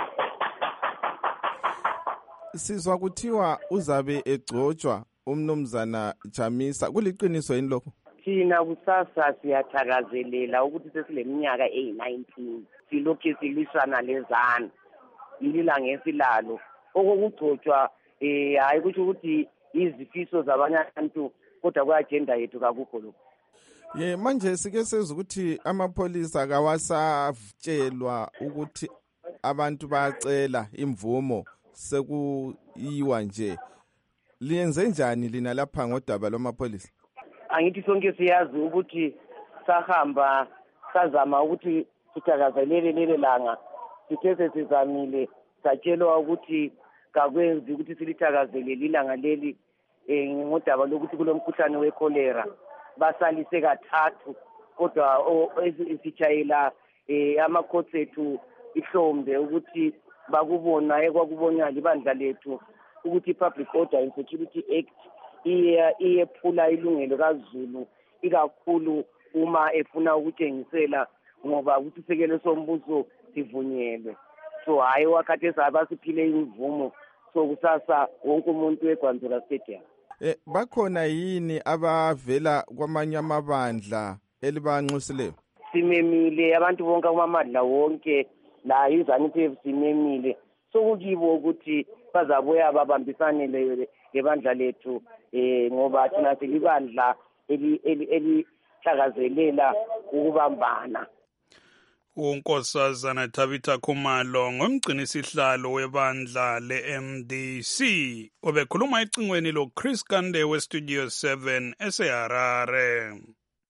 Speaker 6: Sizwa kuthiwa uzabe egcotshwa umnumzana Chamisa, kuliqiniso yini lokho?
Speaker 24: Thina kusasa siyathakazelela ukuthi sesileminyaka eyi-19 silokhu silwisana lezana ililanga esilalo okugcotshwa hayi kusho ukuthi izifiso zabanye abantu kodwa ku-agenda yethu kakukho lokho.
Speaker 6: Manje sike sezwe ukuthi amapholisa kawasatshelwa ukuthi abantu bayacela imvumo sekuyiwa nje. Liyenze njani lina lapha ngodaba lwamapholisa?
Speaker 24: Angithi sonke siyazi ukuthi sahamba sazama ukuthi sithakazelele leli langa, sithe sesizamile satshelwa ukuthi kakwenzi ukuthi silithakazelele ilanga leli ngodaba lokuthi kulomkhuhlane wekholera. Basalise kathathu kodwa sitshayela amakhosi ethu ihlombe ukuthi bakubona ekwakubonwa libandla lethu ukuthi Public Order and Security Act iyephula ilungelo kaZulu ikakhulu uma efuna ukutshengisela ngoba ukusisekelo sombuso sivunyelwe. So hayi wakhathesi abasiphile imvumo so kusasa wonke umuntu eGwanzura Stadium.
Speaker 6: Bakhona yini abavela kwamanye amabandla elibanxusileyo?
Speaker 24: Simemile abantu bonke amabandla wonke la izaniphe simemile sokukibo ukuthi bazabuya babambisane lebandla lethu ngoba thina silibandla elihlakazelela ukubambana.
Speaker 7: unkosazana Tabitha Khumalo ngomgcinisihlalo webandla le-MDC obekhuluma ecingweni lo Chris Kande we-Studio 7 eseHarare.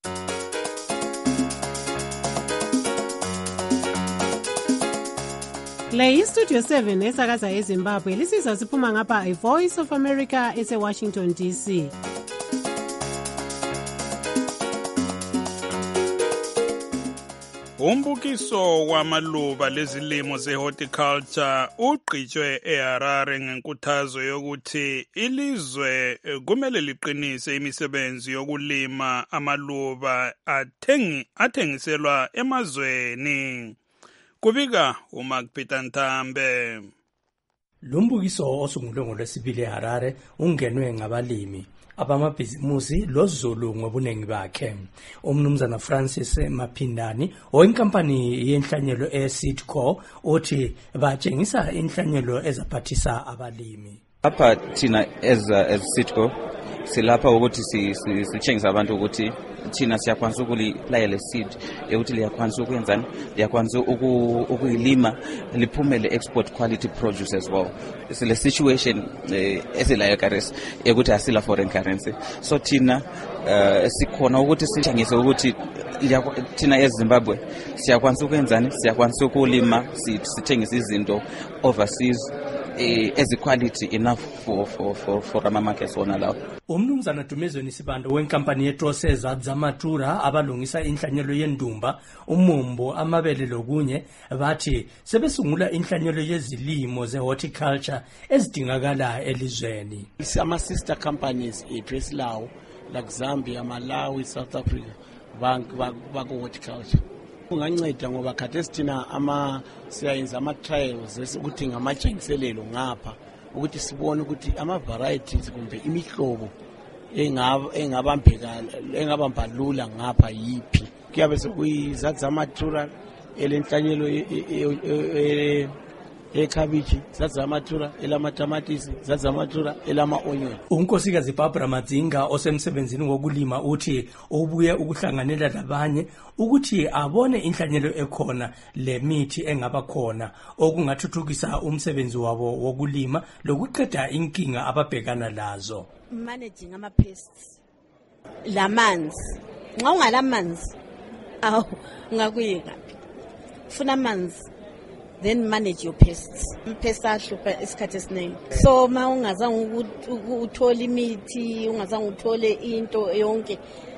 Speaker 5: Le iStudio 7 esakaza eZimbabwe lisizwa siphuma ngapha iVoice of America ese-Washington DC.
Speaker 7: Umbukiso wamaluba lezilimo ze-horticulture ugqitshwe eHarare ngenkuthazo yokuthi ilizwe kumele liqinise imisebenzi yokulima amaluba athengiselwa emazweni. Kubika uMark Peter Ntambe.
Speaker 8: Lumbukiso osungulwe ngoLwesibili eHarare ungenwe ngabalimi abamabhizimusi loZulu ngobunengi bakhe. Umnumzana Francis Maphindani oyinkampani yenhlanyelo eSeedco uthi batshengisa inhlanyelo ezaphathisa abalimi.
Speaker 9: Apha thina as Seedco silapha ukuthi sitshengisa abantu ukuthi thina siyakwanisa ukulayela seed ukuthi liyakwanisa ukwenzani, liyakwanisa ukuyilima liphumele export quality produce as well. Sile situation esilayo currency ukuthi asila foreign currency, so thina sikhona ukuthi sitshengise ukuthi thina eZimbabwe siyakwanisa ukwenzani, siyakwanisa ukulima sithengisa izinto overseas as quality enough for ama markets wona lawo.
Speaker 8: Umnumzana Dumezweni Sibando wenkampani yeTroseza Zamatura abalungisa inhlanyelo yendumba, umumbo, amabele lokunye bathi sebesungula inhlanyelo yezilimo ze-horticulture ezidingakala elizweni.
Speaker 10: Ama sister companies ePreslaw like Zambia, Malawi, South Africa baku horticulture. Unganceda ngoba khathesi thina siyayenza ama-trials ukuthi ngamatshengiselelo ngapha ukuthi sibone ukuthi ama-varieties kumbe imihlobo engabamba lula ngapha yiphi. Kuyabe sekuyizazamatura elenhlanyelo ekhabichi, zazamatura elamatamatisi, zazamatura elama-onion.
Speaker 8: Unkosikazi Barbara Madzinga osemsebenzini wokulima uthi ubuye ukuhlanganela labanye ukuthi abone inhlanyelo ekhona lemithi engaba khona okungathuthukisa umsebenzi wabo wokulima lokuqeda inkinga ababhekana lazo.
Speaker 25: Managing ama-pests, lamanzi, nxa ungalamanzi ungakuyeka funa amanzi, then manage your pests. Pests ahlupha isikhathi esiningi, so ma ungazange uthole imithi, ungazange uthole into yonke,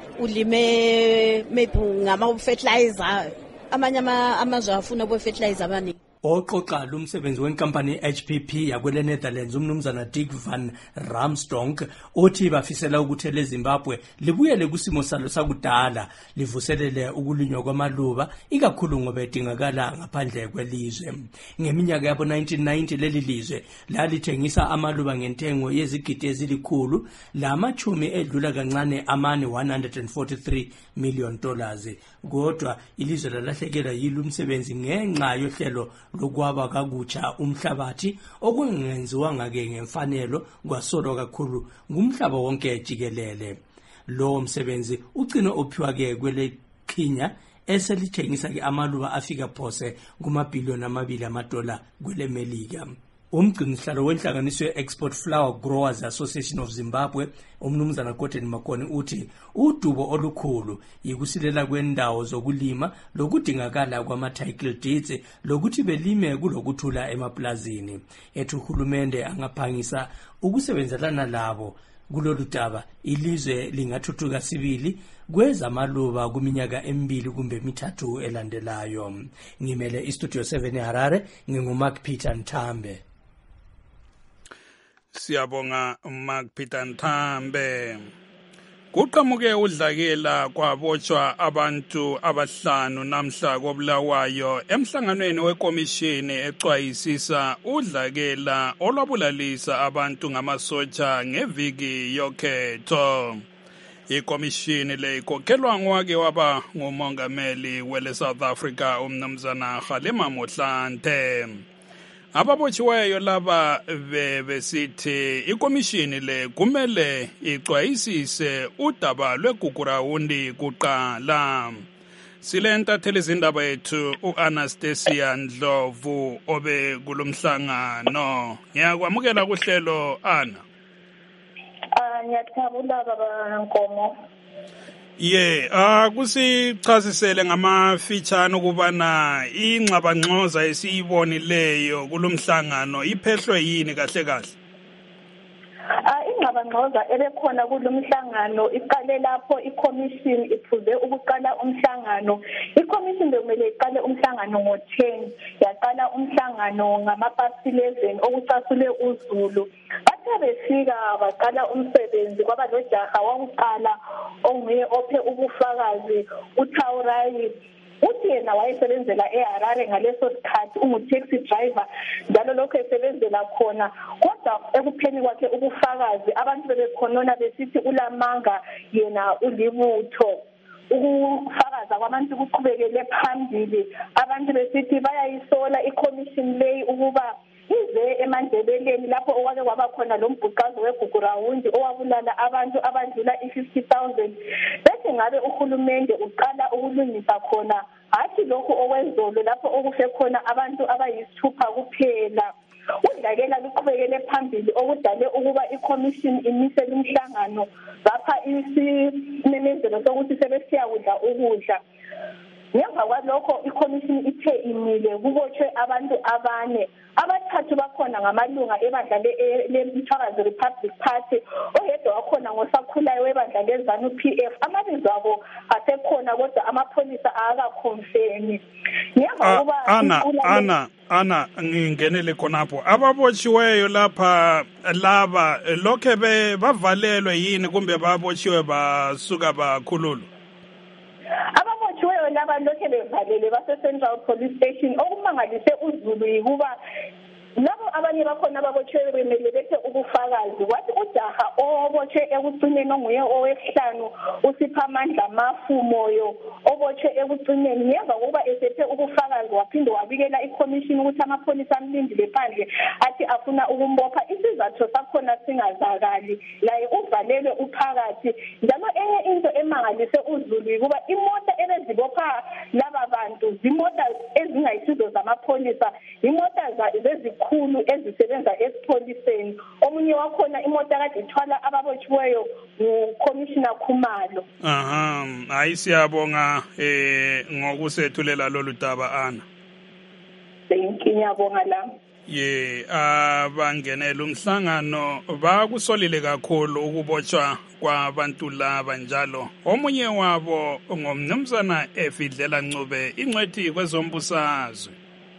Speaker 25: ulime maybe ngama-fertilizer, amanye amazwe afuna bo-fertilizer abaningi.
Speaker 8: Oqoqa lumsebenzi wenkampani HPP yakwele Netherlands umnumzana Dick van Ramstonk uthi bafisela ukuthi leZimbabwe libuyele kusimo salo sakudala livuselele ukulinywa kwamaluba ikakhulu ngoba edingakala ngaphandle kwelizwe. Ngeminyaka yabo 1990 leli lizwe lalithengisa amaluba ngentengo yezigidi ezilikhulu, lamachumi edlula kancane amane $143 million. Kodwa ilizwe lalahlekelwa yilumsebenzi ngenxa yohlelo lokwaba kakutsha umhlabathi okungenziwa ngake ngemfanelo kwasolwa kakhulu ngumhlaba wonke jikelele. Lo msebenzi ugcina uphiwa ke kwele Kenya eselithengisa ke amaluba afika phose kumabhiliyoni $2 kwele Melika. Umgcinisihlalo wenhlanganiso ye-Export Flower Growers Association of Zimbabwe umnumzana Gordon Makoni uthi udubo olukhulu yikusilela kwendawo zokulima lokudingakala kwama-title deeds lokuthi belime kulokuthula emaplazini. Ethi uhulumende angaphangisa ukusebenzelana labo kulolu daba ilizwe lingathuthuka sibili kwezamaluba kuminyaka 2 kumbe 3 elandelayo. Ngimele iStudio 7 eHarare, nginguMark Peter Ntambe.
Speaker 7: Siyabonga Mark Peter Ntambe. Kuqhamuke udlakela kwabotshwa abantu abahlanu namhla koBulawayo emhlanganweni wekomishini ecwayisisa udlakela olwabulalisa abantu ngamasotsha ngeviki yokhetho. Ikomishini le ikhokhelwa ngowake waba ngumongameli wele South Africa umnumzana Kgalema Motlanthe. Ababotshiweyo laba besithi ikomishini le kumele icwayisise udaba lweGugurawundi kuqala. Silentatheli izindaba yethu uAnastasia Ndlovu obe kulomhlangano. Ngiyakwamukela kuhlelo Ana.
Speaker 4: Ngiyathabula baba Nkomo.
Speaker 7: Kusichazisele ngama-feature ukubana ingxabangxoza esiyibonileyo kulomhlangano iphehlwe yini kahle kahle.
Speaker 4: Ingxabangxoza ebekhona kulomhlangano iqale lapho iCommission iphuze ukuqala umhlangano. iCommission bekumele iqale umhlangano ngo-10, yaqala umhlangano ngama-11 okucasule uZulu. Bathe befika baqala umsebenzi kwaba lojaha wokuqala onguye ophe ubufakazi uTaurayi. Uthi yena wayesebenzela eHarare ngaleso sikhathi ungu-taxi driver njalo lokho esebenzela khona, kodwa ekupheni kwakhe ubufakazi abantu bebekhonona besithi ulamanga yena ulibutho. Ukufakaza kwabantu kuqhubekele phambili, abantu besithi bayayisola iCommission leyi ukuba ize emandebeleni lapho okwake kwaba khona lo mbhuqazo weGugurawundi owabulala abantu abadlula i-50,000. Bethi ngabe uhulumende uqala ukulungisa khona, hathi lokhu okwezolo lapho okufe khona abantu abayisithupha kuphela. Udlakela luqhubekele phambili okudale ukuba iCommission imisele umhlangano bapha isimemezelo sokuthi sebesiya kudla ukudla. Ngemva kwalokho iCommission ithe imile kubotshwe abantu abane, abathathu bakhona ngamalunga ebandla leMthwakazi Republic Party, oyedwa wakhona ngosakhulayo webandla leZANU-PF. Amabizo abo asekhona kodwa amapholisa awakakonfirmi. Ngemva kuba
Speaker 7: Ana ngingenele khonapho ababotshiweyo lapha laba lokhe bavalelwe yini kumbe babotshiwe basuka bakhululwa?
Speaker 4: Ababotshiweyo laba lokhe bevalele base-Central Police Station. Okumangalise uZulu yikuba labo abanye bakhona ababotshiweyo bemele bethe ubufakazi. Wathi ujaha obotshwe ekucineni onguye owesihlanu uSiphamandla Mafumoyo obotshwe ekucineni, ngemva kokuba esethe ubufakazi waphinde wabikela iCommission ukuthi amapholisa amlindile phandle athi afuna ukumbopha. Isizathu sakhona singazakali, laye uvalelwe uphakathi. Njalo enye into emangalise uZulu yikuba imota ebezibopha laba bantu zimota ezingayisizo zamapholisa, imota zezikhulu ezisebenza esipholiseni. Omunye wakhona imota kade ithwala ababotshiweyo nguCommissioner Khumalo.
Speaker 7: Hayi siyabonga ngokusethulela lolu daba Ana.
Speaker 4: Ngiyabonga la.
Speaker 7: Abangenela umhlangano bakusolile kakhulu ukubotshwa kwabantu laba njalo. Omunye wabo ngomnumzana Efidlela Ncube, ingcwethi kwezombusazwe.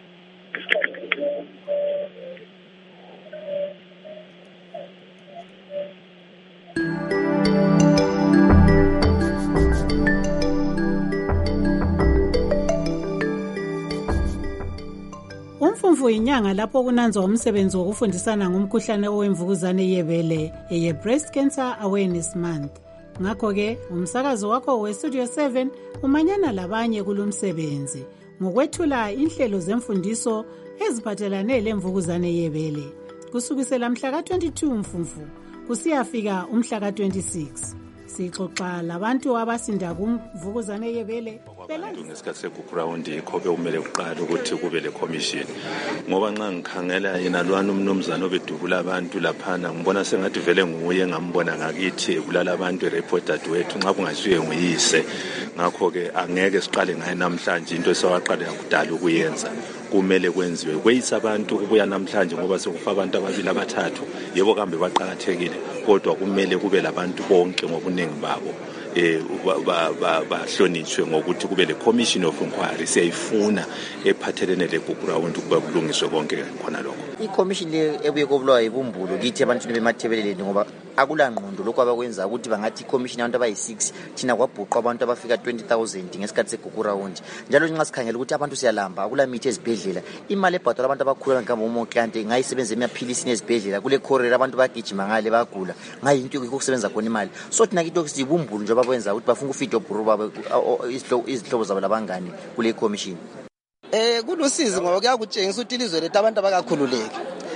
Speaker 5: Umfumfu inyanga lapho kunanzwa umsebenzi wokufundisana ngomkhuhlane owemvukuzane yebele ye-Breast Cancer Awareness Month. Ngakho-ke umsakazo wakho we-Studio 7 umanyana labanye kulumsebenzi ngokwethula inhlelo zemfundiso eziphathelane lemvukuzane yebele kusukisela mhla ka-22 Mfumfu kusiyafika umhla ka-26. Sixoxa labantu abasinda kumvukuzane yebele
Speaker 11: ngesikhathi segugurawundi yikho bekumele kuqala ukuthi kube le commission, ngoba nxa ngikhangela yena lwana umnumzana obedubula abantu laphana ngibona sengathi vele nguye ngambona ngakithi ebulala abantu ereporter wethu nxa kungasuye nguyise. Ngakho-ke angeke siqale ngaye namhlanje into esawaqala yakudala ukuyenza, kumele kwenziwe kweyisa abantu kubuya namhlanje ngoba sekufa abantu ababili abathathu. Yebo kambe baqakathekile kodwa kumele kube labantu bonke ngobuningi babo bahlonitshwe ngokuthi kube le commission of inquiry siyayifuna ephathelene leGugurawundi ukuba kulungiswe konke khona lokho.
Speaker 13: I-commission le ebuye kobulawa yibumbulo kithi abantwini bemathebeleleni ngoba akulangqondo lokho abakwenza ukuthi bangathi i-commission abantu abayi-6 thina kwabhuqwa abantu abafika 20,000 ngesikhathi segugurawundi. Njalo nxa sikhangela ukuthi abantu siyalamba akulamithi ezibhedlela, imali ebhadalwa abantu abakhula ngihamba umonkanti ngayisebenza emaphilisini ezibhedlela kule corridor abantu bagijima ngale bagula ngayinto yokusebenza khona imali. So thina kithi sibumbulo nje abawenza ukuthi bafuna ukufida obhuru babo izihlobo zabo labangani kule commission.
Speaker 15: Kulusizi ngoba kuyakutshengisa ukuthi ilizwe lethu abantu abakakhululeki.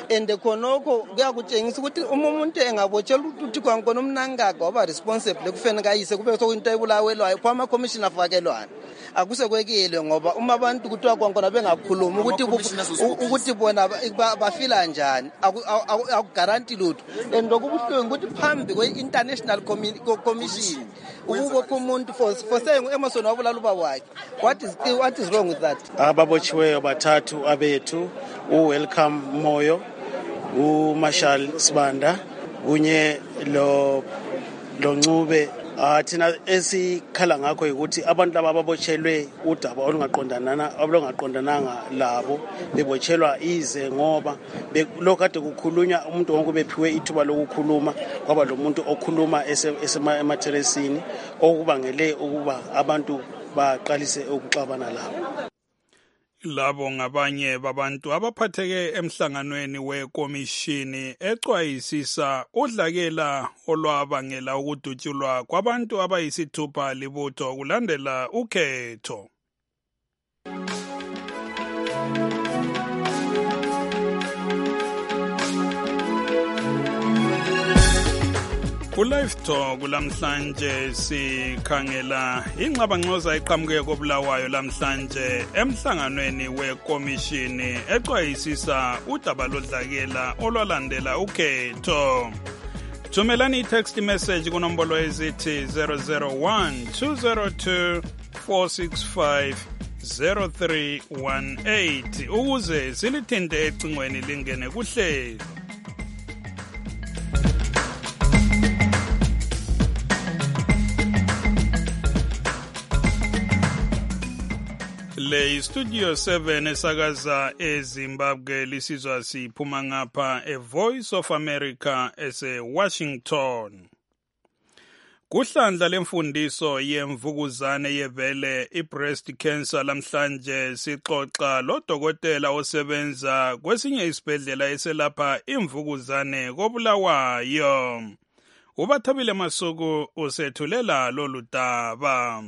Speaker 14: and khonokho kuyakutshengisa ukuthi uma umuntu engabotshela ukuthi kwankona umnangaka waba responsible kufanele kayise kube sokunto ebulawelwayo kwa ama-commissioner afakelwana akusekwekile ngoba uma abantu kuthiwa kwankona bengakhuluma ukuthi bona bafila njani akugaranti lutho and lokubuhlungu ukuthi phambi kwe-international commission ukubopha umuntu for saying Emerson wabulala ubaba wakhe. What is wrong with that?
Speaker 15: Ababotshiweyo bathathu abethu u-Welcome Moyo, u-Marshall Sibanda kunye lo Ncube. Thina esikhala ngakho ukuthi abantu laba ababotshelwe udaba olungaqondananga labo bebotshelwa ize ngoba lokho kade kukhulunywa umuntu wonke bephiwe ithuba lokukhuluma kwaba lo muntu okhuluma emateresini okubangele ukuba abantu baqalise ukuxabana
Speaker 7: labo ngabanye babantu abaphatheke emhlanganweni wekomishini ecwayisisa udlakela olwabangela ukudutshulwa kwabantu abayisithupha libutho kulandela ukhetho. Ku-Live Talk lamhlanje sikhangela ingxabangxoza eqhamuke koBulawayo lamhlanje emhlanganweni wekomishini ecwayisisa udaba lodlakela olwalandela ukhetho. Thumelani i-text message kunombolo ezithi 001 202 465 0318 ukuze silithinte ecingweni lingene kuhlelo. Le Studio 7 esakaza eZimbabwe lisizwa siphuma ngapha Voice of America ese-Washington. Kuhlandla lemfundiso yemvukuzane yebele i-breast cancer lamhlanje sixoxa lodokotela osebenza kwesinye isibhedlela eselapha imvukuzane koBulawayo. Ubathabile Masuku usethulela lolu daba.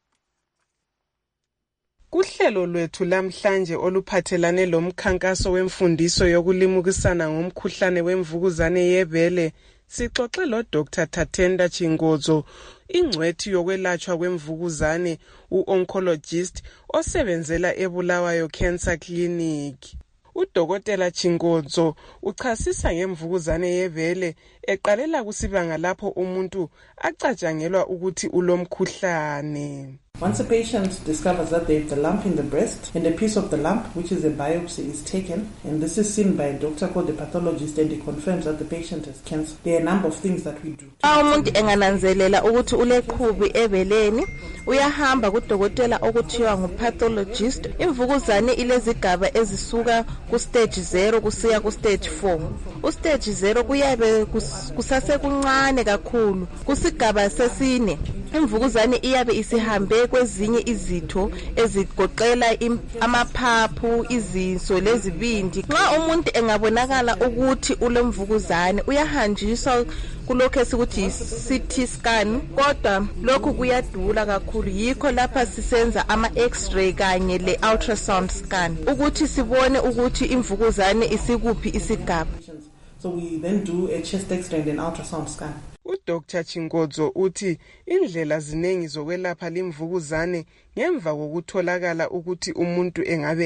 Speaker 17: Kuhlelo lwethu lamhlanje oluphathelane lomkhankaso wemfundiso yokulimukisana ngomkhuhlane wemvukuzane yebele sixoxe lo Dr. Tatenda Chingodzo, ingcwethi yokwelatshwa kwemvukuzane, u-oncologist osebenzela eBulawayo Cancer Clinic. Udokotela Chingodzo uchasisa ngemvukuzane yebele eqalela kusibanga lapho umuntu acatshangelwa ukuthi ulomkhuhlane.
Speaker 18: Once a patient discovers that there's a lump in the breast, and a piece of the lump, which is a biopsy, is taken, and this is seen by a doctor called the pathologist, and he confirms that the patient has cancer. There are a number of things that we do.
Speaker 19: Umuntu engananzelela ukuthi uleqhubi ebeleni, uyahamba kudokotela okuthiwa ngupathologist. Imvukuzane ilezigaba ezisuka ku stage 0 kusiya ku stage 4. Stage 0 kuyabe kusase kuncane kakhulu. Kusigaba sesine imvukuzane iyabe isihambe kwezinye izitho ezigoqela amaphaphu, izinso lezibindi. Nxa umuntu engabonakala ukuthi ulemvukuzane uyahanjiswa kulokho esikuthi CT scan, kodwa lokhu kuyadula kakhulu. Yikho lapha sisenza ama x-ray kanye le ultrasound scan ukuthi sibone ukuthi imvukuzane isikuphi isigaba.
Speaker 18: So we then do a chest x-ray and an ultrasound scan.
Speaker 17: UDr. Chingodzo uthi indlela zinengi zokwelapha limvukuzane ngemva kokutholakala ukuthi umuntu engabe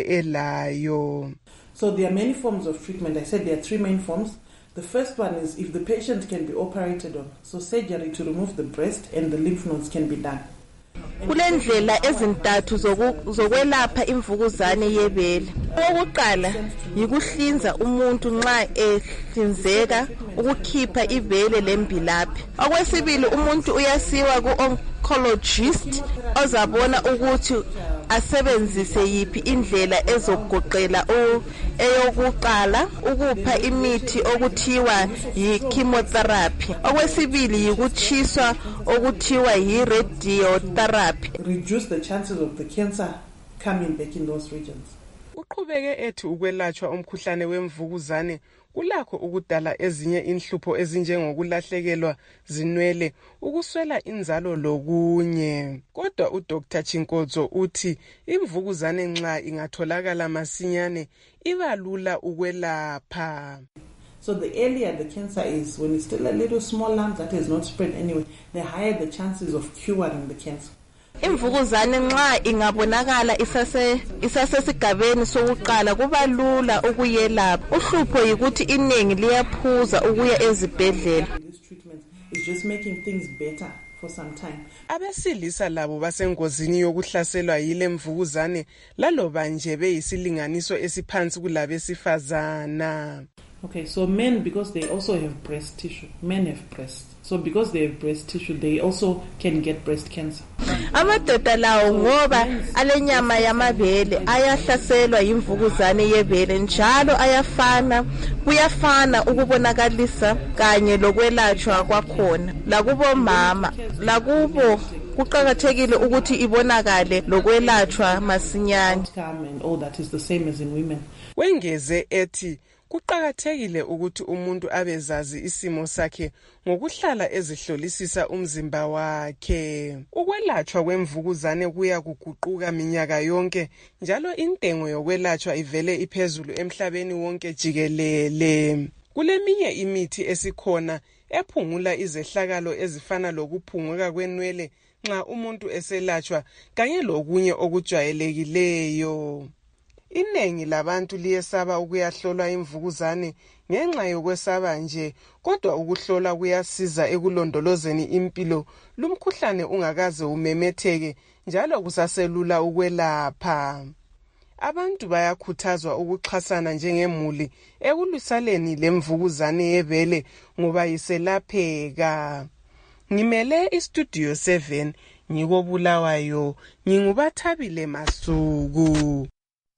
Speaker 17: elayo.
Speaker 18: So there are many forms of treatment. I said there are 3 main forms. The first one is if the patient can be operated on, so surgery to remove the breast and the lymph nodes can be done.
Speaker 19: Kulendlela ezintathu zokwelapha imvukuzane yebele. Okokuqala yikuhlinza umuntu nxa ehlinzeka ukukhipha ibele lembilaphi. Okwesibili umuntu uyasiwa ku-oncologist ozabona ukuthi asebenzise yipi indlela ezogoqela eyokuqala ukupha imithi okuthiwa yi-chemotherapy. Okwesibili yikutshiswa okuthiwa yi-radiotherapy.
Speaker 18: Reduce the chances of the cancer coming back in those regions.
Speaker 17: Uqhubeke ethi ukwelatshwa umkhuhlane wemvukuzane kulakho ukudala ezinye inhlupho ezinjengokulahlekelwa zinwele, ukuswela inzalo lokunye. Kodwa uDr. Chinkodzo uthi imvukuzane nxa ingatholakala masinyane iba lula ukwelapha.
Speaker 18: So the earlier the cancer is, when it's still a little small lump that is not spread anyway, the higher the chances of curing the cancer.
Speaker 19: Imvukuzane nxa ingabonakala isasesigabeni sokuqala kuba lula ukuyelapha. Uhlupho yikuthi iningi liyaphuza ukuya ezibhedlela.
Speaker 18: This treatment is just making things better for some time.
Speaker 17: Abesilisa labo basengozini yokuhlaselwa yile mvukuzane laloba nje beyisilinganiso esiphansi kulabesifazana.
Speaker 18: Okay, so men, because they also have breast tissue, men have breasts. So because they have breast tissue, they also can get breast cancer.
Speaker 19: Amadoda lawo ngoba alenyama yamabele ayahlaselwa imvukuzane yebele njalo kuyafana ukubonakalisa kanye lokwelatshwa kwakhona. Lakubo mama, lakubo kuqakathekile ukuthi ibonakale lokwelatshwa masinyane.
Speaker 18: And all that is the same as in women.
Speaker 17: Wengeze ethi kuqakathekile ukuthi umuntu abezazi isimo sakhe ngokuhlala ezihlolisisa umzimba wakhe. Ukwelatshwa kwemvukuzane kuya kuguquka minyaka yonke njalo intengo yokwelatshwa ivele iphezulu emhlabeni wonke jikelele. Kuleminye imithi esikhona ephungula izehlakalo ezifana lokuphunguka kwenwele nxa umuntu eselatshwa kanye lokunye okujwayelekileyo. Inengi labantu liyesaba ukuyahlolwa imvukuzane ngenxa yokwesaba nje, kodwa ukuhlola kuyasiza ekulondolozeni impilo lumkhuhlane ungakaze umemetheke njalo kusaselula ukwelapha. Abantu bayakhuthazwa ukuxhasana njengemuli ekulwisaneni lemvukuzane yebele ngoba iselapheka. Ngimele istudio 7 ngikobulawayo, ngingubathabile Masuku.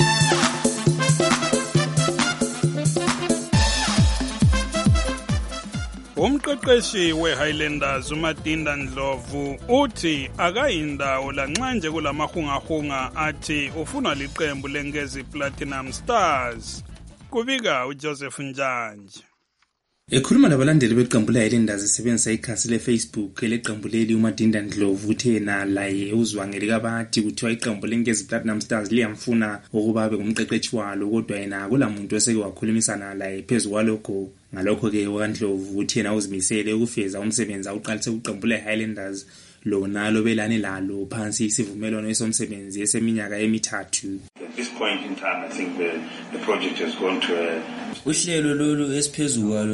Speaker 7: Umqeqeshi weHighlanders uMadinda Ndlovu uthi akayindawo lanxa nje kulamahungahunga athi ufuna liqembu lengezi Platinum Stars. Kubika uJoseph Njanje.
Speaker 12: Ekhuluma labalandeli beqembu leHighlanders esebenzisa ikhasi leFacebook leqembu leli uMadinda Ndlovu uthe yena laye uzwangeli kabathi kuthiwa iqembu lengezi Platinum Stars liyamfuna ukuba abe ngumqeqeshi walo, kodwa yena akulamuntu oseke wakhulumisana laye phezu kwalokho. Ngalokho-ke uNdlovu uthi yena uzimisele ukufeza umsebenzi awuqalise kuqembu leHighlanders lona lobelane lalo phansi isivumelwano esomsebenzi eseminyaka emithathu.
Speaker 16: At this point in time, I think the project has gone to
Speaker 20: uhlelo lolu esiphezulu kwalo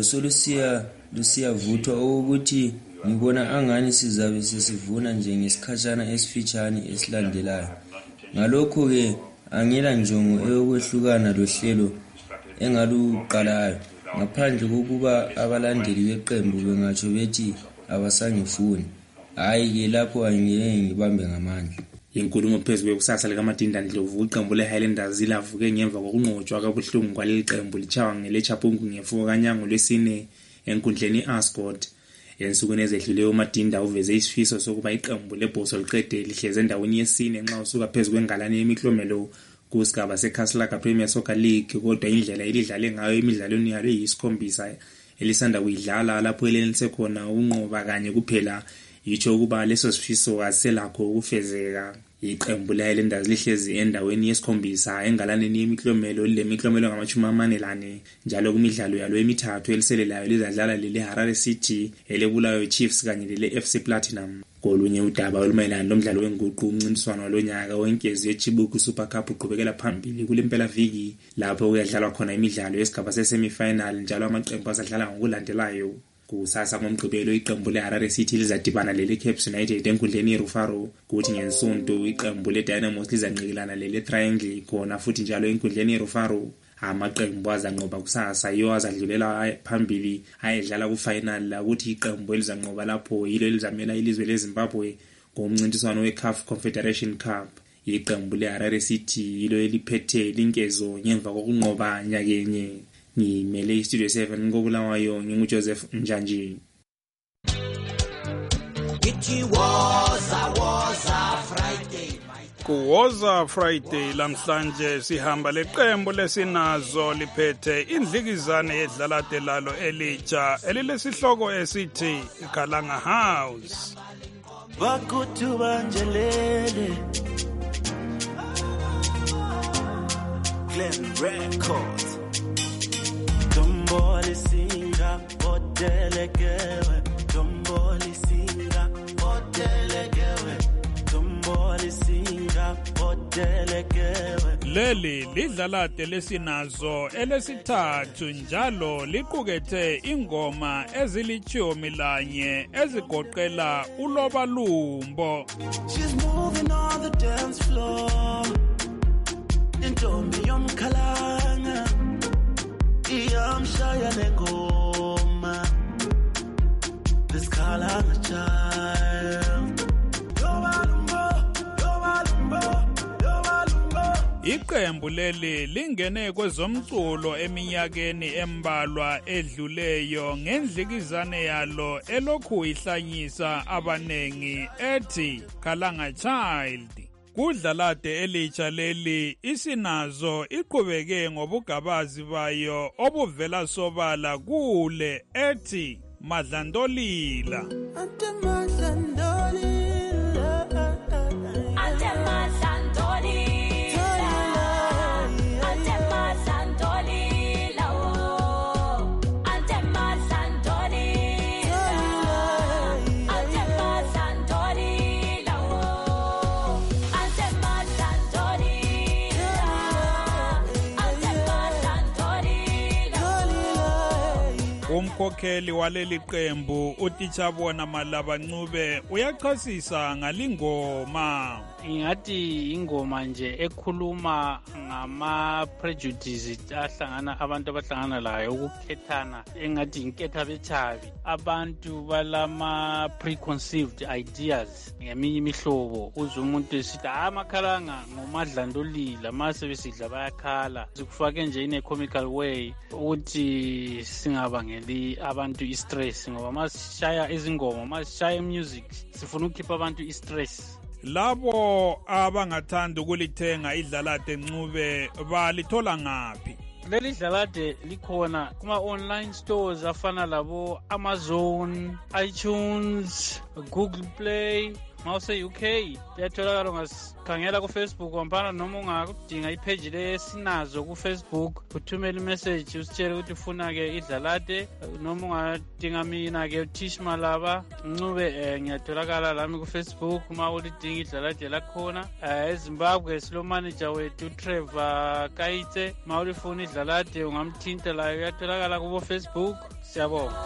Speaker 20: lusiyavuthwa ukuthi ngibona angani sizabe sesivuna nje ngesikhashana esifitshane esilandelayo. Ngalokho-ke angela njongo eyokwehlukana lohlelo engaluqalayo, ngaphandle kokuba abalandeli beqembu bengatsho bethi abasangifuni. Hayi-ke lapho angeke ngibambe ngamandla.
Speaker 12: Inkulumo phezu kwekusasa likaMadinda Ndlovu iqembu leHighlanders lilavuke ngemva kokunqotshwa kabuhlungu kwaleli qembu lichawa ngeleChapungu ngefuko kanyango lwesine enkundleni iAscot. Ensukwini ezedluleyo uMadinda uveze isifiso sokuba iqembu lebhoso liqede lihleze endaweni yesine nxa usuka phezu kwengalane yemiklomelo kusigaba seCastle Premier Soccer League, kodwa indlela elidlale ngayo emidlalweni yalo eyisikhombisa elisanda kuyidlala lapho elenelise khona ukunqoba kanye kuphela yitsho ukuba leso sifiso aselakho ukufezeka. Iqembu leHighlanders lihlezi endaweni yesikhombisa engalaneni yemiklomelo lemiklomelo ngama-40 njalo kumidlalo yalo emithathu eliselelayo lizadlala lele Harare City, elebulawayo Chiefs kanye lele FC Platinum. Kolunye udaba olumayelana lomdlalo wenguqu umncintiswano lonyaka wenkezi yeChibuku Super Cup uqhubekela phambili kulempela viki lapho kuyadlalwa khona imidlalo yesigaba sesemifinal njalo amaqembu azadlala ngokulandelayo. Kusasa ngomgqibelo iqembu leHarare City lizadibana lele Cape United enkundleni yeRufaro, kuthi ngesonto iqembu leDynamos lizanqikelana lele Triangle khona futhi njalo enkundleni yeRufaro. Amaqembu azanqoba kusasa yiwo azadlulela phambili ayedlala kufinal, ukuthi iqembu elizanqoba lapho yilo elizamela ilizwe leZimbabwe ngomncintiswano weCAF Confederation Cup. Iqembu leHarare City yilo eliphethe linkezo ngemva kokunqoba nyakenye. Ngimele iStudio 7 ngobulawayo nginguJoseph Njanje.
Speaker 22: It was a Friday.
Speaker 7: Kuwoza Friday lamhlanje sihamba leqembu lesinazo liphethe indlikizane yedlalade lalo elitsha elilesihloko esithi Kalanga House.
Speaker 1: Bakutu banjelele Glen Records Domboli singa Bodelegewe Domboli singa Bodelegewe Domboli singa Bodelegewe
Speaker 7: Leli lidlalade lesinazo elesithathu njalo liqukethe ingoma ezilithumi ezigoqela ulobalumbo.
Speaker 1: She's moving on the dance floor Intombi yomkhalanga iyamshaya lengoma This Kalanga child
Speaker 7: Iqembu leli lingene kwezomculo eminyakeni embalwa edluleyo ngendlikizane yalo elokhu ihlanyisa abanengi ethi Kalanga Child. Kudlalade elitsha leli isinazo iqhubeke ngobugabazi bayo obuvela sobala kule ethi Madlandolila. Umkhokheli waleli qembu uTichabona Malaba Ncube uyachasisa ngalingoma.
Speaker 3: Ingathi ingoma nje ekhuluma ngama prejudices abantu abahlangana layo ukukhethana engathi inketha bechabi abantu balama preconceived ideas ngeminye imihlobo uzwe umuntu esithi amakhalanga ngomadlandolila mase besidla bayakhala sikufake nje in comical way ukuthi singabangeli abantu istress ngoba masishaya izingoma masishaya music sifuna ukukhipha abantu istress.
Speaker 7: Labo abangathanda ukulithenga idlalade Ncube balithola ngaphi?
Speaker 3: Leli dlalade likhona kuma online stores afana labo Amazon, iTunes, Google Play, mawuse UK liyatholakala ungakhangela ku Facebook wampana noma ungakudinga ipage lesinazo ku Facebook uthumela imessage usitshele ukuthi ufuna ke idlalade noma ungadinga mina ke uTish Malaba Ncube ngiyatholakala lami ku Facebook uma ulidinga idlalade lakhona eZimbabwe silo manager wethu Trevor Kaitse uma ulifuna idlalade ungamthinta la uyatholakala ku Facebook. Siyabonga.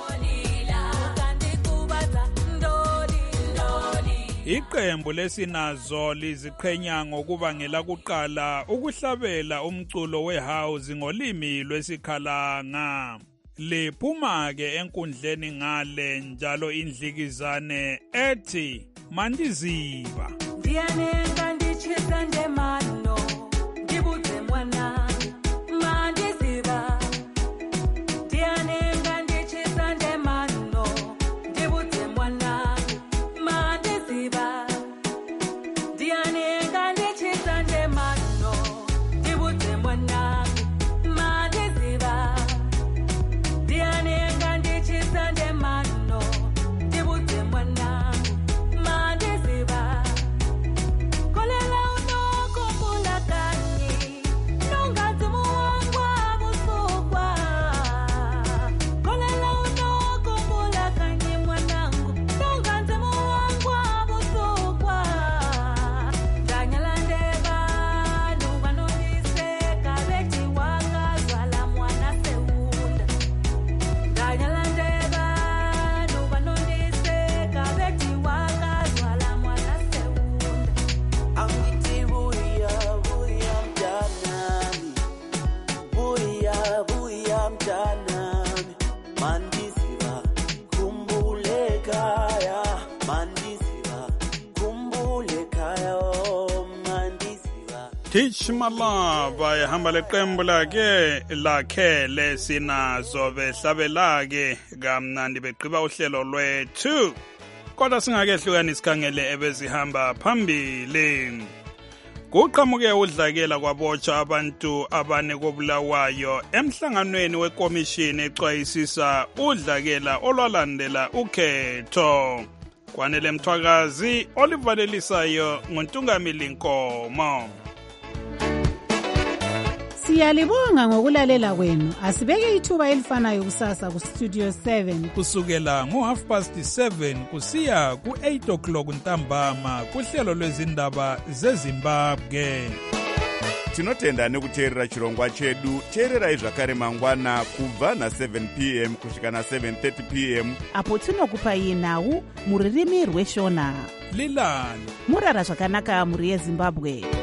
Speaker 7: Iqembu lesinazo liziqhenya ngokuba ngelakuqala ukuhlabela umculo wehouse ngolimi lwesikhalanga. Liphuma ke enkundleni ngale njalo indlikizane ethi Mandiziba.
Speaker 21: Ndiyanenga ndichisa ndemano ndibuze mwana Mandiziba. Ndiyanenga ndichisa ndemano ndibuze mwana Mandiziba. Ndiyanenga ndichisa ndemano ndibuze mwana Mandiziba. Ndiyanenga ndichisa ndemano ndibuze mwana Mandiziba. Kolela unoko mulakani nongazi muwangwa busukwa. Kolela unoko mulakani mwanangu nongazi muwangwa busukwa. Danyala ndeba nuba nondiseka beti wakazala mwana seunda. Danyala ndeba nuba nondiseka beti wakazala mwana seunda.
Speaker 1: Angithi buya mntanami buya mntanami Mandiziba khumbule ekhaya Mandiziba khumbule ekhaya Mandiziba.
Speaker 7: Tish Malaba ehamba leqembu lakhe lesinazo behlabela ke kamnandi beqhiba uhlelo lwethu. Kodwa singakehlukanisa isikhangele ebezihamba phambili. Kuqhamuke udlakela kwabotsha abantu abane kobulawayo emhlanganweni wekomishini exwayisisa udlakela olwalandela ukhetho. Kwanele Mthwakazi olivalelisayo ngoNtungamili Nkomo.
Speaker 5: Siyalibonga ngokulalela kwenu. Asibeke ithuba elifanayo kusasa ku Studio 7
Speaker 2: kusukela ngo7:30 kusiya ku8 o'clock ntambama kuhlelo lwezindaba zeZimbabwe.
Speaker 6: Tinotenda nekuteerera chirongwa chedu. Teererai zvakare mangwana kubva na7 p.m. kusvika na7:30 p.m.
Speaker 22: apo tinokupai nhau muririmi rweshona.
Speaker 2: Lilani
Speaker 22: murara zvakanaka muri yeZimbabwe.